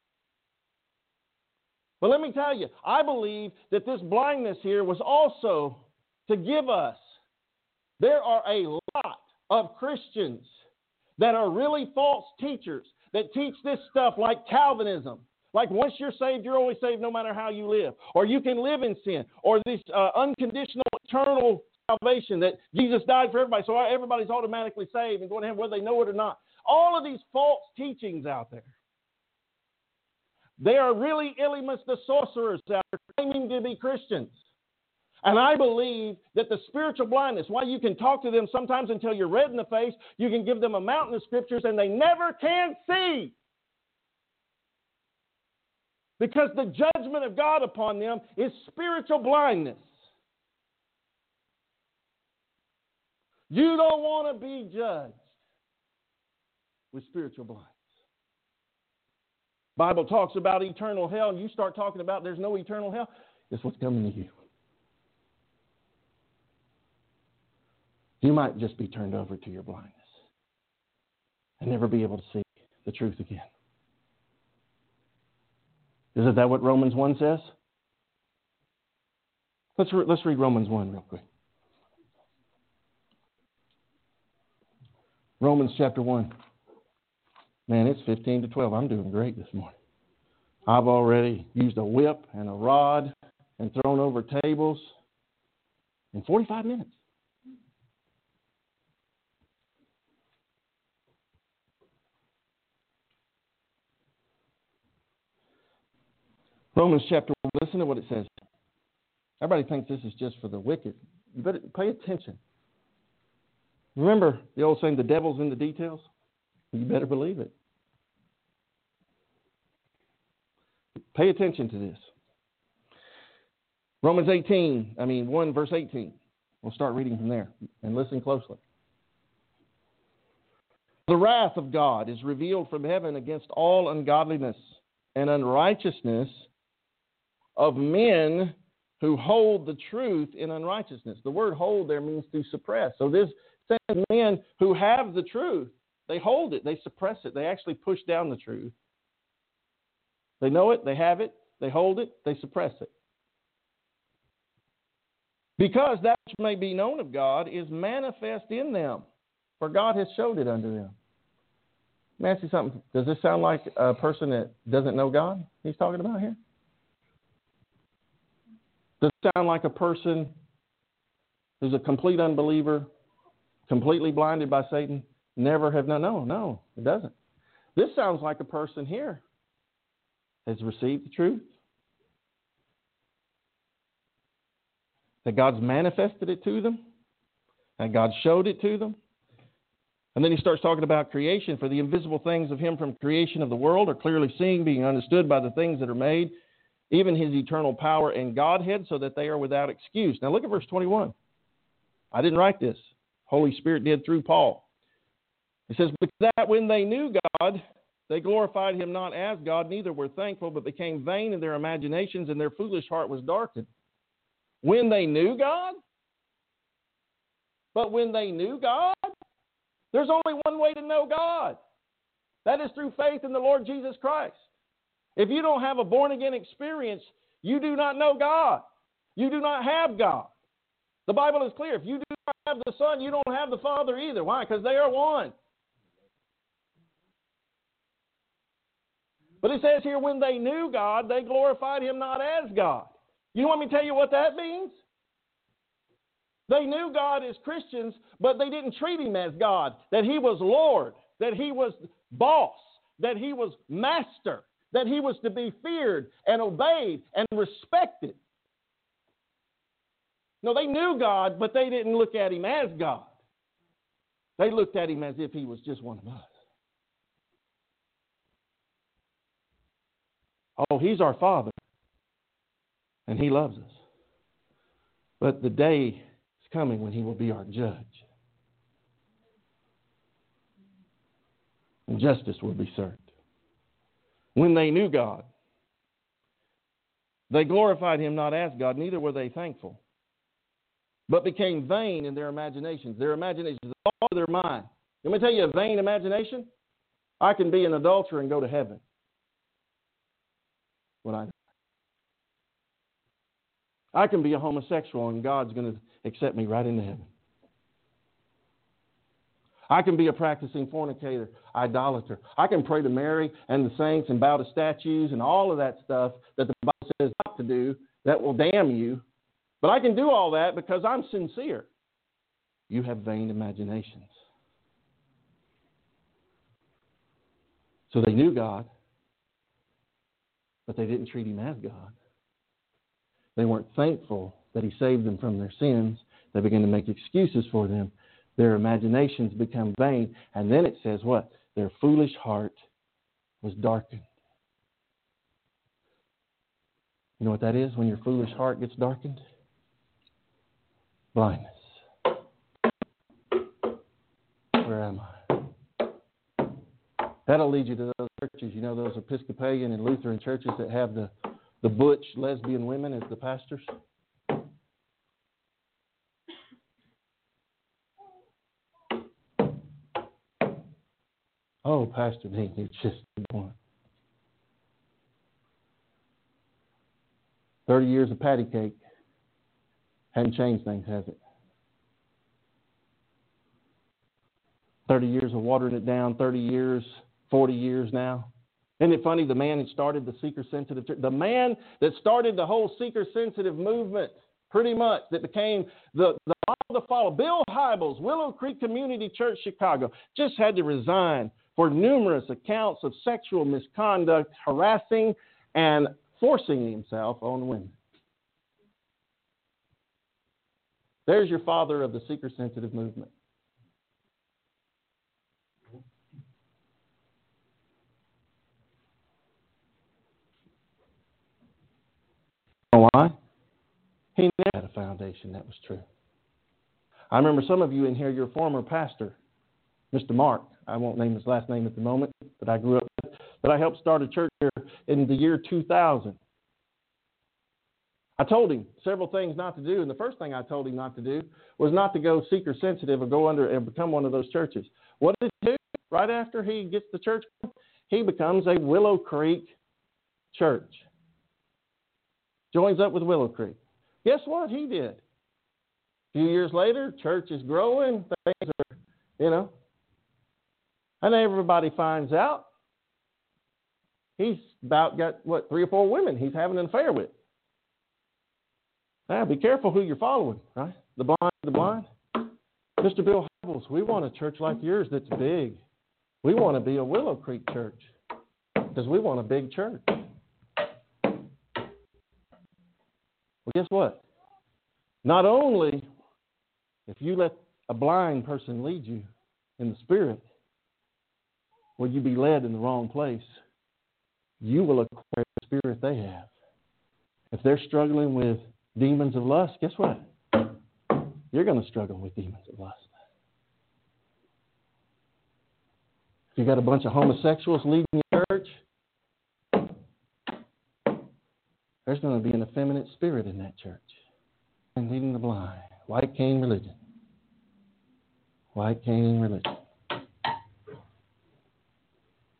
But let me tell you, I believe that this blindness here was also to give us. There are a lot of Christians that are really false teachers that teach this stuff like Calvinism. Like once you're saved, you're only saved no matter how you live. Or you can live in sin. Or this uh, unconditional eternal salvation that Jesus died for everybody, so everybody's automatically saved and going to heaven whether they know it or not. All of these false teachings out there. They are really Elymas the sorcerers out there claiming to be Christians. And I believe that the spiritual blindness, why you can talk to them sometimes until you're red in the face, you can give them a mountain of scriptures and they never can see. Because the judgment of God upon them is spiritual blindness. You don't want to be judged with spiritual blindness. Bible talks about eternal hell, and you start talking about there's no eternal hell. Guess what's coming to you? You might just be turned over to your blindness and never be able to see the truth again. Isn't that what Romans one says? Let's, re- let's read Romans one real quick. Romans chapter one. Man, it's fifteen to twelve. I'm doing great this morning. I've already used a whip and a rod and thrown over tables in forty-five minutes. Romans chapter one, listen to what it says. Everybody thinks this is just for the wicked. You better pay attention. Remember the old saying, the devil's in the details? You better believe it. Pay attention to this. Romans eighteen, I mean one verse eighteen. We'll start reading from there and listen closely. The wrath of God is revealed from heaven against all ungodliness and unrighteousness of men who hold the truth in unrighteousness. The word hold there means to suppress. So this says men who have the truth, they hold it, they suppress it, they actually push down the truth. They know it, they have it, they hold it, they suppress it. Because that which may be known of God is manifest in them, for God has showed it unto them. Let me ask you something. Does this sound like a person that doesn't know God he's talking about here? Does it sound like a person who's a complete unbeliever, completely blinded by Satan, never have known? No, no, it doesn't. This sounds like a person here has received the truth, that God's manifested it to them, and God showed it to them. And then he starts talking about creation. For the invisible things of him from creation of the world are clearly seen, being understood by the things that are made, even his eternal power and Godhead, so that they are without excuse. Now look at verse twenty-one. I didn't write this. Holy Spirit did through Paul. It says, because that when they knew God, they glorified him not as God, neither were thankful, but became vain in their imaginations, and their foolish heart was darkened. When they knew God? But when they knew God? There's only one way to know God. That is through faith in the Lord Jesus Christ. If you don't have a born-again experience, you do not know God. You do not have God. The Bible is clear. If you do not have the Son, you don't have the Father either. Why? Because they are one. But it says here, when they knew God, they glorified Him not as God. You want me to tell you what that means? They knew God as Christians, but they didn't treat Him as God. That He was Lord, that He was boss, that He was master, that He was to be feared and obeyed and respected. No, they knew God, but they didn't look at Him as God. They looked at Him as if He was just one of us. Oh, He's our Father, and He loves us. But the day is coming when He will be our judge. And justice will be served. When they knew God, they glorified Him not as God, neither were they thankful, but became vain in their imaginations. Their imaginations, all of their mind. Let me tell you a vain imagination. I can be an adulterer and go to heaven. What I I can be a homosexual and God's going to accept me right into heaven. I can be a practicing fornicator, idolater. I can pray to Mary and the saints and bow to statues and all of that stuff that the Bible says not to do that will damn you. But I can do all that because I'm sincere. You have vain imaginations. So they knew God, but they didn't treat Him as God. They weren't thankful that He saved them from their sins. They began to make excuses for them. Their imaginations become vain. And then it says what? Their foolish heart was darkened. You know what that is when your foolish heart gets darkened? Blindness. Where am I? That'll lead you to those churches, you know, those Episcopalian and Lutheran churches that have the, the butch lesbian women as the pastors. Oh, Pastor Dean, it's just one. Thirty years of patty cake hadn't changed things, has it? Thirty years of watering it down, thirty years, forty years now. Isn't it funny? The man that started the seeker-sensitive church, the man that started the whole seeker-sensitive movement, pretty much, that became the, the model to follow. Bill Hybels, Willow Creek Community Church, Chicago, just had to resign for numerous accounts of sexual misconduct, harassing, and forcing himself on women. There's your father of the seeker-sensitive movement. You know why? He never had a foundation that was true. I remember some of you in here, your former pastor, Mister Mark, I won't name his last name at the moment, that I grew up with, but I helped start a church here in the year two thousand. I told him several things not to do, and the first thing I told him not to do was not to go seeker-sensitive or go under and become one of those churches. What did he do? Right after he gets the church, he becomes a Willow Creek church. Joins up with Willow Creek. Guess what he did? A few years later, church is growing. Things are, you know. And everybody finds out he's about got, what, three or four women he's having an affair with. Now, be careful who you're following, right? The blind, the blind. Mister Bill Hybels, we want a church like yours that's big. We want to be a Willow Creek church because we want a big church. Well, guess what? Not only if you let a blind person lead you in the Spirit, will you be led in the wrong place, you will acquire the spirit they have. If they're struggling with demons of lust, guess what? You're going to struggle with demons of lust. If you got a bunch of homosexuals leading your church, there's going to be an effeminate spirit in that church. And leading the blind. White cane religion. White cane religion.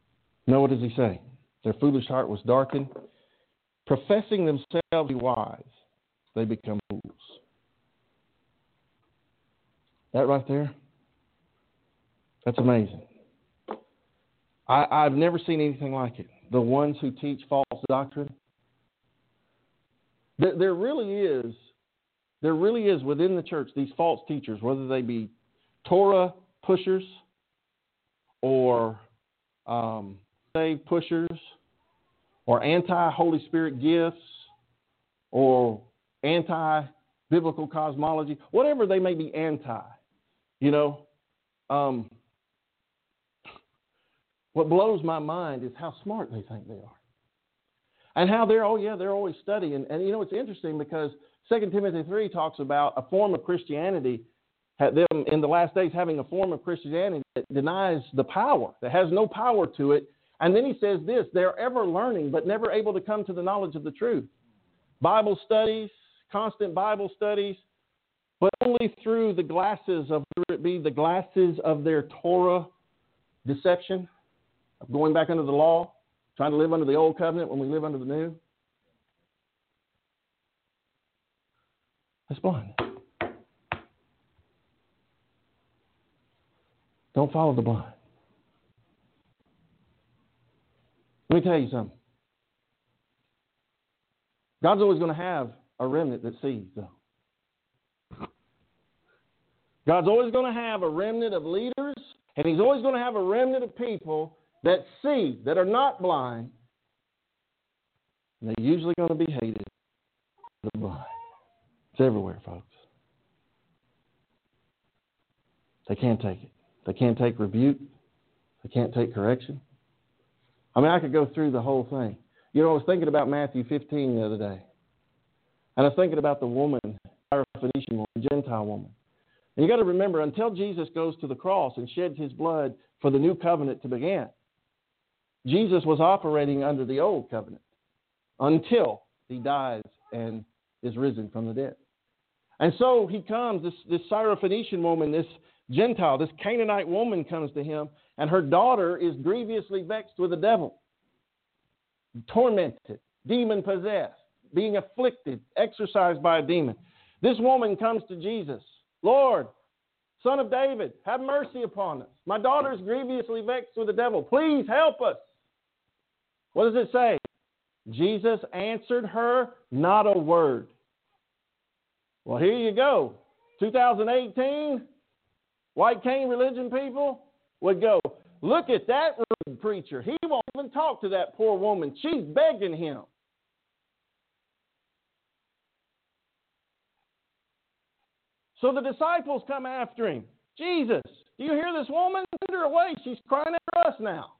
No, what does he say? Their foolish heart was darkened. Professing themselves to be wise, they become fools. That right there, that's amazing. I, I've never seen anything like it. The ones who teach false doctrine. There, there really is, there really is within the church these false teachers, whether they be Torah pushers or um, save pushers or anti-Holy Spirit gifts or anti-biblical cosmology, whatever they may be anti, you know. Um, what blows my mind is how smart they think they are. And how they're, oh yeah, they're always studying. And you know, it's interesting because Second Timothy three talks about a form of Christianity, them in the last days having a form of Christianity that denies the power, that has no power to it. And then he says this, they're ever learning but never able to come to the knowledge of the truth. Bible studies, constant Bible studies, but only through the glasses of, whether it be the glasses of their Torah deception, of going back under the law, trying to live under the old covenant when we live under the new. That's blind. Don't follow the blind. Let me tell you something. God's always going to have a remnant that sees, though. God's always going to have a remnant of leaders, and He's always going to have a remnant of people that see, that are not blind. And they're usually going to be hated. The blind. It's everywhere, folks. They can't take it. They can't take rebuke. They can't take correction. I mean, I could go through the whole thing. You know, I was thinking about Matthew fifteen the other day. And I was thinking about the woman, the Phoenician woman, Gentile woman. And you got to remember, until Jesus goes to the cross and sheds his blood for the new covenant to begin, Jesus was operating under the old covenant until he dies and is risen from the dead. And so he comes, this, this Syrophoenician woman, this Gentile, this Canaanite woman comes to him, and her daughter is grievously vexed with the devil, tormented, demon-possessed, being afflicted, exorcised by a demon. This woman comes to Jesus. Lord, Son of David, have mercy upon us. My daughter is grievously vexed with the devil. Please help us. What does it say? Jesus answered her, not a word. Well, here you go. two thousand eighteen, white cane religion people would go, look at that rude preacher. He won't even talk to that poor woman. She's begging him. So the disciples come after him. Jesus, do you hear this woman? Send her away. She's crying after us now.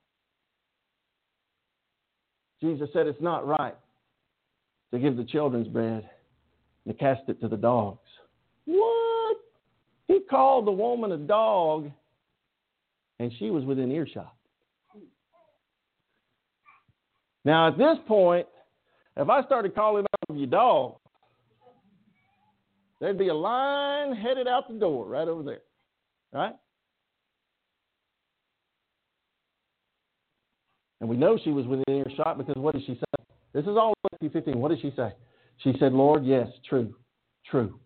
Jesus said it's not right to give the children's bread and to cast it to the dogs. What? He called the woman a dog, and she was within earshot. Now, at this point, if I started calling out you dog, there'd be a line headed out the door right over there. Right? And we know she was within earshot because what did she say? This is all Matthew fifteen. What did she say? She said, Lord, yes, true, true.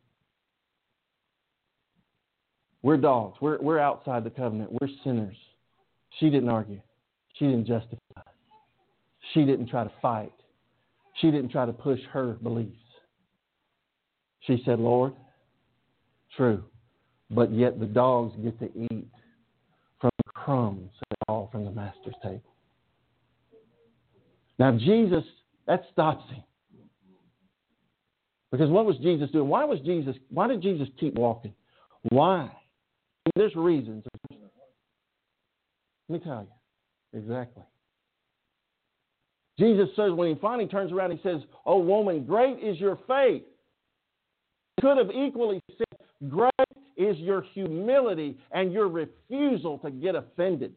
We're dogs. We're, we're outside the covenant. We're sinners. She didn't argue. She didn't justify. She didn't try to fight. She didn't try to push her beliefs. She said, Lord, true, but yet the dogs get to eat from the crumbs that fall from the master's table. Now, Jesus, that stops him. Because what was Jesus doing? Why was Jesus, why did Jesus keep walking? Why? There's reasons. Let me tell you. Exactly. Jesus says, when he finally turns around, he says, oh, woman, great is your faith. He could have equally said, great is your humility and your refusal to get offended.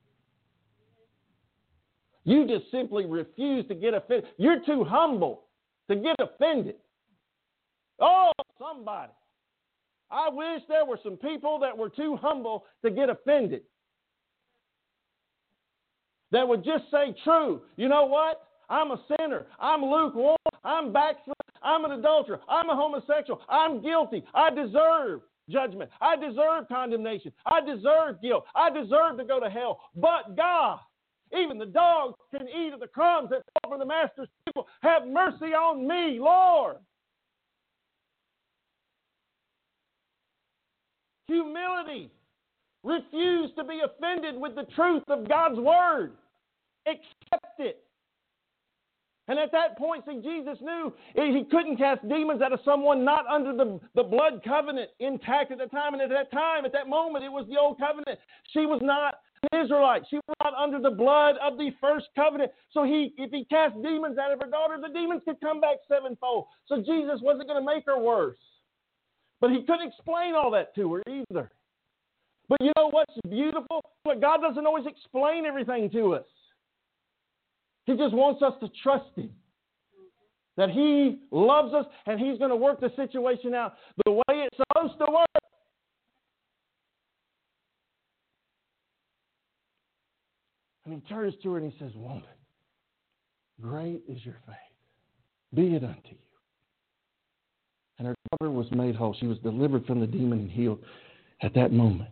You just simply refuse to get offended. You're too humble to get offended. Oh, somebody. I wish there were some people that were too humble to get offended. that would just say true. You know what? I'm a sinner. I'm lukewarm. I'm backslid. I'm an adulterer. I'm a homosexual. I'm guilty. I deserve judgment. I deserve condemnation. I deserve guilt. I deserve to go to hell. But God, even the dogs can eat of the crumbs that fall from the master's table. Have mercy on me, Lord. Humility. Refuse to be offended with the truth of God's word. Accept it. And at that point, see, Jesus knew he couldn't cast demons out of someone not under the, the blood covenant intact at that time. And at that time, at that moment, it was the old covenant. She was not an Israelite. She was not under the blood of the first covenant. So he, if he cast demons out of her daughter, the demons could come back sevenfold. So Jesus wasn't going to make her worse. But he couldn't explain all that to her either. But you know what's beautiful? But God doesn't always explain everything to us. He just wants us to trust him. That he loves us and he's going to work the situation out the way it's supposed to work. And he turns to her and he says, woman, great is your faith. Be it unto you. And her daughter was made whole. She was delivered from the demon and healed at that moment.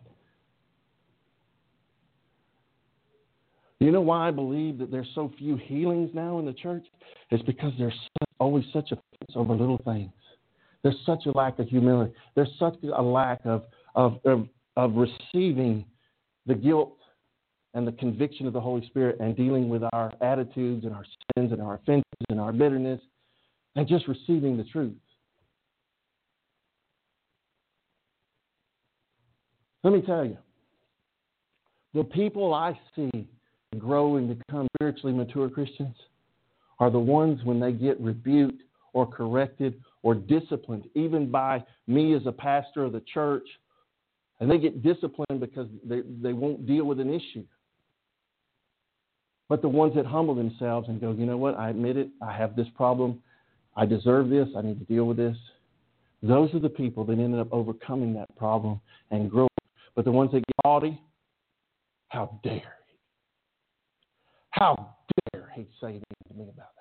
You know why I believe that there's so few healings now in the church? It's because there's such, always such a offense over little things. There's such a lack of humility. There's such a lack of, of, of, of receiving the guilt and the conviction of the Holy Spirit and dealing with our attitudes and our sins and our offenses and our bitterness and just receiving the truth. Let me tell you, the people I see grow and become spiritually mature Christians are the ones when they get rebuked or corrected or disciplined, even by me as a pastor of the church, and they get disciplined because they, they won't deal with an issue. But the ones that humble themselves and go, you know what, I admit it, I have this problem, I deserve this, I need to deal with this. Those are the people that ended up overcoming that problem and growing. But the ones that get haughty, how dare he? How dare he say anything to me about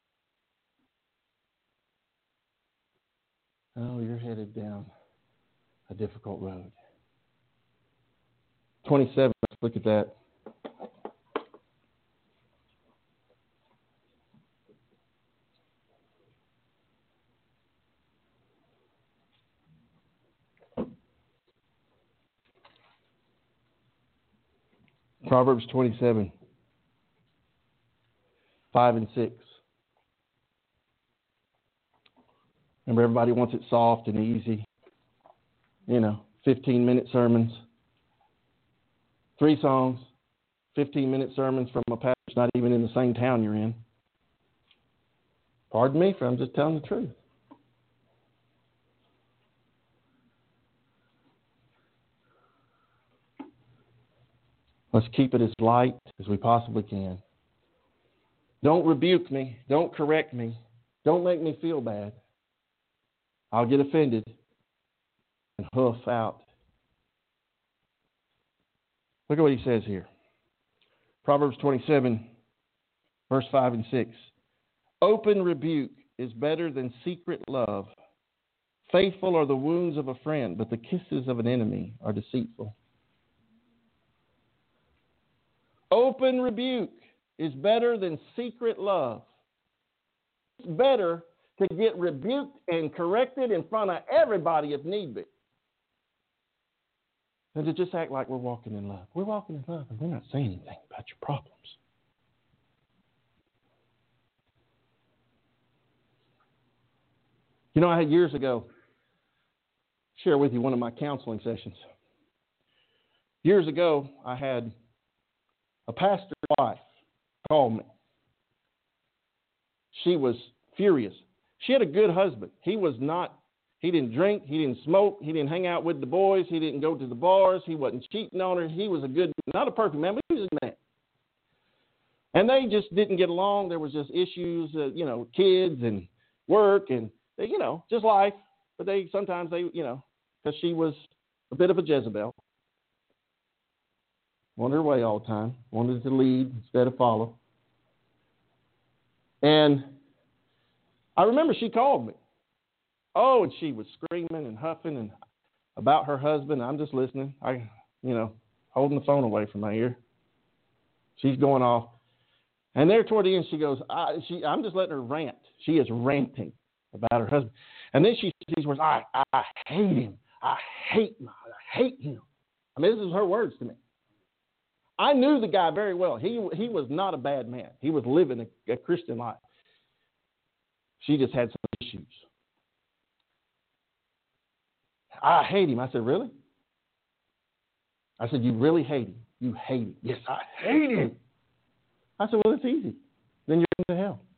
that? Oh, you're headed down a difficult road. twenty-seven, let's look at that. Proverbs twenty-seven, five and six. Remember, everybody wants it soft and easy. You know, fifteen-minute sermons. Three songs, fifteen-minute sermons from a pastor not even in the same town you're in. Pardon me, for I'm just telling the truth. Let's keep it as light as we possibly can. Don't rebuke me. Don't correct me. Don't make me feel bad. I'll get offended and hoof out. Look at what he says here. Proverbs twenty-seven, verse five and six. Open rebuke is better than secret love. Faithful are the wounds of a friend, but the kisses of an enemy are deceitful. Open rebuke is better than secret love. It's better to get rebuked and corrected in front of everybody if need be than to just act like we're walking in love. We're walking in love and we're not saying anything about your problems. You know, I had years ago, share with you one of my counseling sessions. Years ago, I had a pastor's wife called me. She was furious. She had a good husband. He was not, he didn't drink, he didn't smoke, he didn't hang out with the boys, he didn't go to the bars, he wasn't cheating on her. He was a good, not a perfect man, but he was a man. And they just didn't get along. There was just issues, uh, you know, kids and work and, you know, just life. But they, sometimes they, you know, because she was a bit of a Jezebel. wanted her way all the time, wanted to lead instead of follow. And I remember she called me. Oh, and she was screaming and huffing and about her husband. I'm just listening. I, you know, holding the phone away from my ear. She's going off. And there toward the end, she goes, I, she, I'm just letting her rant. She is ranting about her husband. And then she says these words, I, I hate him. I hate my, I hate him. I mean, this is her words to me. I knew the guy very well. He he was not a bad man. He was living a, a Christian life. She just had some issues. I hate him. I said, really? I said, you really hate him? You hate him? Yes, I hate him. I said, well, it's easy. Then you're going to hell.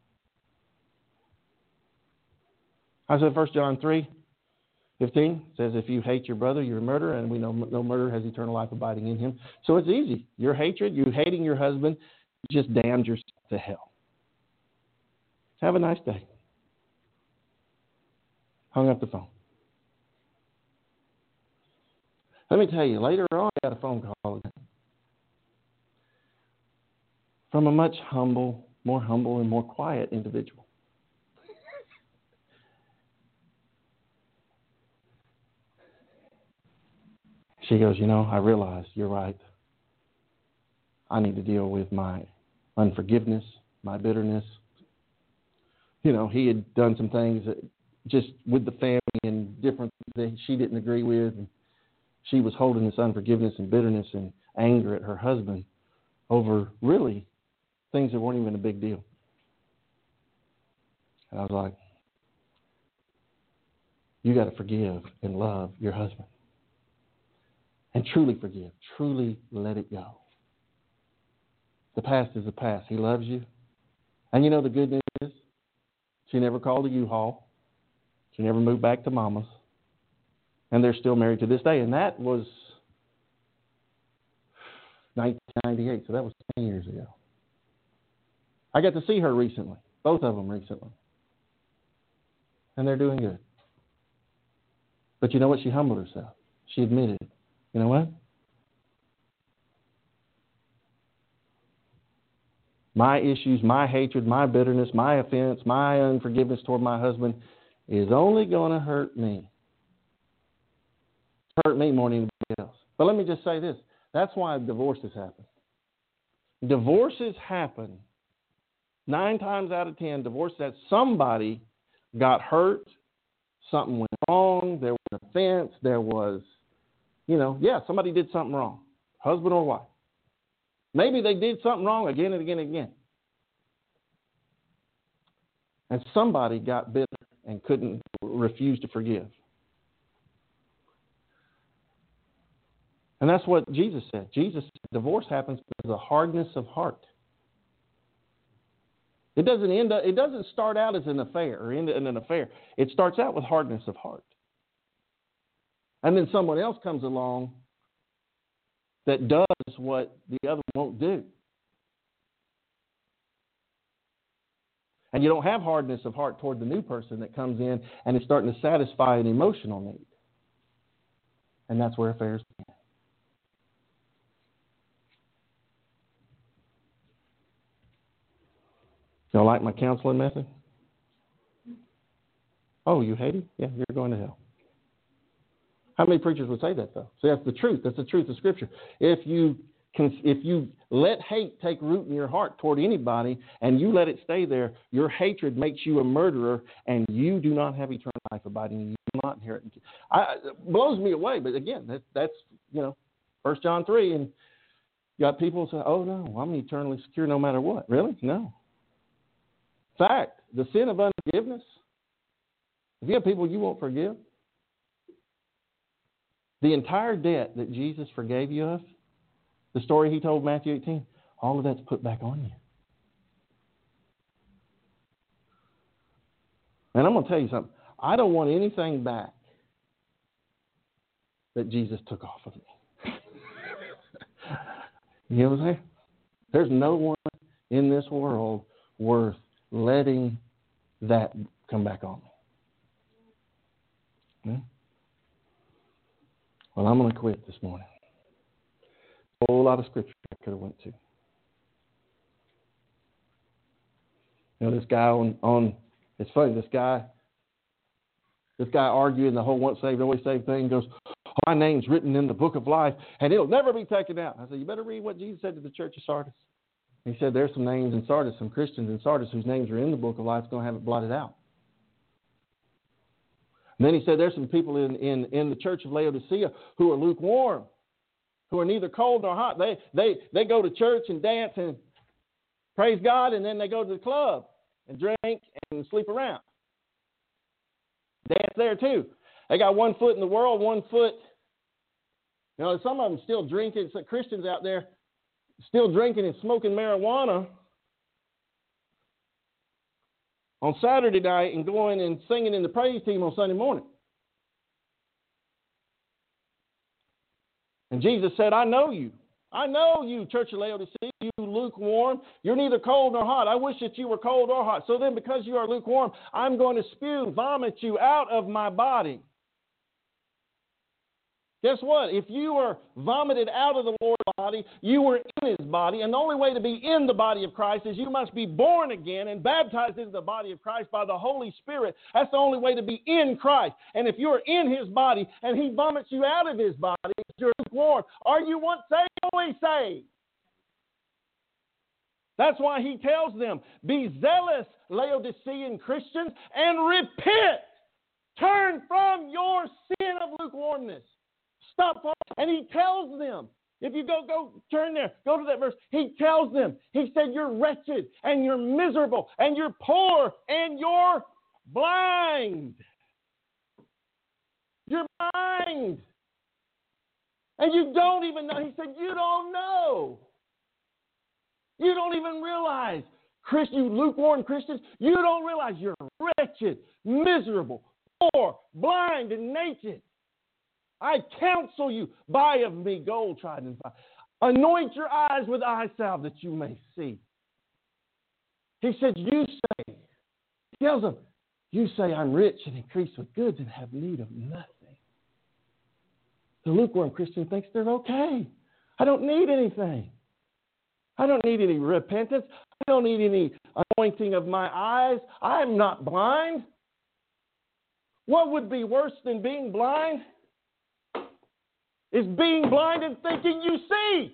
I said, First John three fifteen says, if you hate your brother, you're a murderer, and we know no murderer has eternal life abiding in him. So it's easy. Your hatred, you hating your husband, you just damned yourself to hell. Have a nice day. Hung up the phone. Let me tell you, later on, I got a phone call again from a much humble, more humble and more quiet individual. She goes, you know, I realize you're right. I need to deal with my unforgiveness, my bitterness. You know, he had done some things that just with the family and different things she didn't agree with. And she was holding this unforgiveness and bitterness and anger at her husband over really things that weren't even a big deal. And I was like, you got to forgive and love your husband. And truly forgive. Truly let it go. The past is the past. He loves you. And you know the good news is she never called a U-Haul. She never moved back to Mama's. And they're still married to this day. And that was nineteen ninety-eight. So that was ten years ago. I got to see her recently. Both of them recently. And they're doing good. But you know what? She humbled herself. She admitted it. You know what? My issues, my hatred, my bitterness, my offense, my unforgiveness toward my husband is only going to hurt me. Hurt me more than anybody else. But let me just say this. That's why divorces happen. Divorces happen nine times out of ten. Divorce that somebody got hurt, something went wrong, there was an offense, there was, you know, yeah, somebody did something wrong, husband or wife. Maybe they did something wrong again and again and again. And somebody got bitter and couldn't refuse to forgive. And that's what Jesus said. Jesus said divorce happens because of hardness of heart. It doesn't end up, it doesn't start out as an affair or end in an affair. It starts out with hardness of heart. And then someone else comes along that does what the other won't do. And you don't have hardness of heart toward the new person that comes in and is starting to satisfy an emotional need. And that's where affairs begin. Y'all like my counseling method? Oh, you hate him? Yeah, you're going to hell. How many preachers would say that, though? See, that's the truth. That's the truth of Scripture. If you can, if you let hate take root in your heart toward anybody and you let it stay there, your hatred makes you a murderer, and you do not have eternal life abiding in you. You will not inherit. I, it blows me away, but again, that, that's, you know, First John three, and you got people say, oh, no, I'm eternally secure no matter what. Really? No. In fact, the sin of unforgiveness, if you have people you won't forgive, the entire debt that Jesus forgave you of, the story he told Matthew eighteen, all of that's put back on you. And I'm going to tell you something. I don't want anything back that Jesus took off of me. You know what I'm saying? There's no one in this world worth letting that come back on me. Hmm? Well, I'm going to quit this morning. whole lot of scripture I could have went to. You know, this guy on, on it's funny, this guy, this guy arguing the whole once saved, always saved thing, goes, oh, my name's written in the book of life, and it'll never be taken out. I said, you better read what Jesus said to the church of Sardis. He said, there's some names in Sardis, some Christians in Sardis whose names are in the book of life, going to have it blotted out. And then he said, there's some people in, in, in the church of Laodicea who are lukewarm, who are neither cold nor hot. They, they, they go to church and dance and praise God, and then they go to the club and drink and sleep around. Dance there too. They got one foot in the world, one foot. You know, some of them still drinking. Some Christians out there still drinking and smoking marijuana on Saturday night and going and singing in the praise team on Sunday morning. And Jesus said, I know you. I know you, Church of Laodicea, you lukewarm. You're neither cold nor hot. I wish that you were cold or hot. So then, because you are lukewarm, I'm going to spew, vomit you out of my body. Guess what? If you are vomited out of the Lord's body, you were in his body. And the only way to be in the body of Christ is you must be born again and baptized into the body of Christ by the Holy Spirit. That's the only way to be in Christ. And if you're in his body and he vomits you out of his body, you're lukewarm. Are you once saved, always saved? That's why he tells them, be zealous, Laodicean Christians, and repent. Turn from your sin of lukewarmness. Stop. And he tells them, if you go, go, turn there, go to that verse. He tells them, he said, you're wretched and you're miserable and you're poor and you're blind. You're blind. And you don't even know. He said, you don't know. You don't even realize, Christ, you lukewarm Christians, you don't realize you're wretched, miserable, poor, blind, and naked. I counsel you, buy of me gold tried and fine. Anoint your eyes with eye salve that you may see. He said, you say, he tells them, you say I'm rich and increased with goods and have need of nothing. The lukewarm Christian thinks they're okay. I don't need anything. I don't need any repentance. I don't need any anointing of my eyes. I'm not blind. What would be worse than being blind? Is being blind and thinking you see.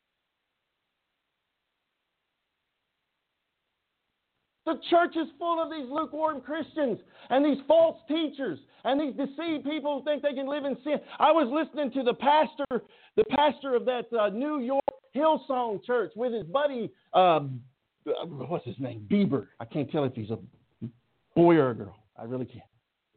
The church is full of these lukewarm Christians and these false teachers and these deceived people who think they can live in sin. I was listening to the pastor, the pastor of that uh, New York Hillsong Church with his buddy, uh, what's his name, Bieber. I can't tell if he's a boy or a girl. I really can't.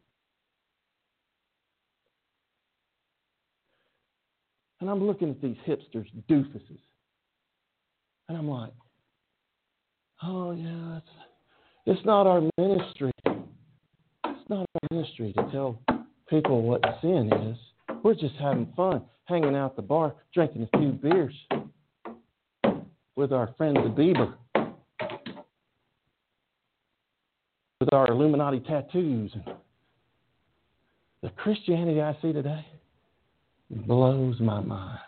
And I'm looking at these hipsters, doofuses. And I'm like, oh, yeah, it's, it's not our ministry. It's not our ministry to tell people what sin is. We're just having fun, hanging out at the bar, drinking a few beers with our friends the Bieber, with our Illuminati tattoos. And the Christianity I see today blows my mind.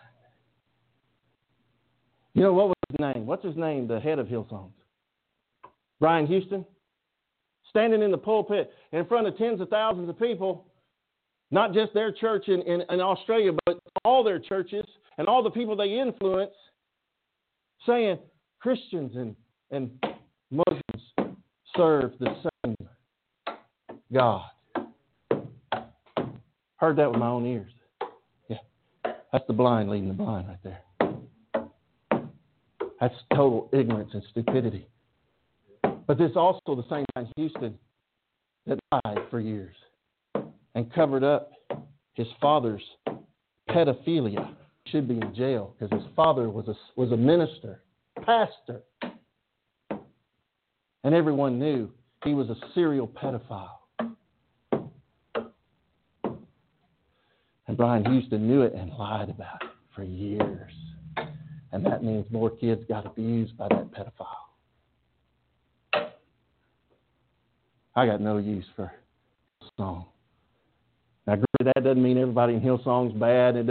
You know, what was his name? What's his name, the head of Hillsongs? Brian Houston. Standing in the pulpit in front of tens of thousands of people, not just their church in, in, in Australia, but all their churches and all the people they influence, saying Christians and, and Muslims serve the same God. Heard that with my own ears. That's the blind leading the blind right there. That's total ignorance and stupidity. But this is also the same guy in Houston that lied for years and covered up his father's pedophilia. He should be in jail because his father was a, was a minister, pastor. And everyone knew he was a serial pedophile. And Brian Houston knew it and lied about it for years. And that means more kids got abused by that pedophile. I got no use for Hillsong. Now, that doesn't mean everybody in Hillsong's bad. It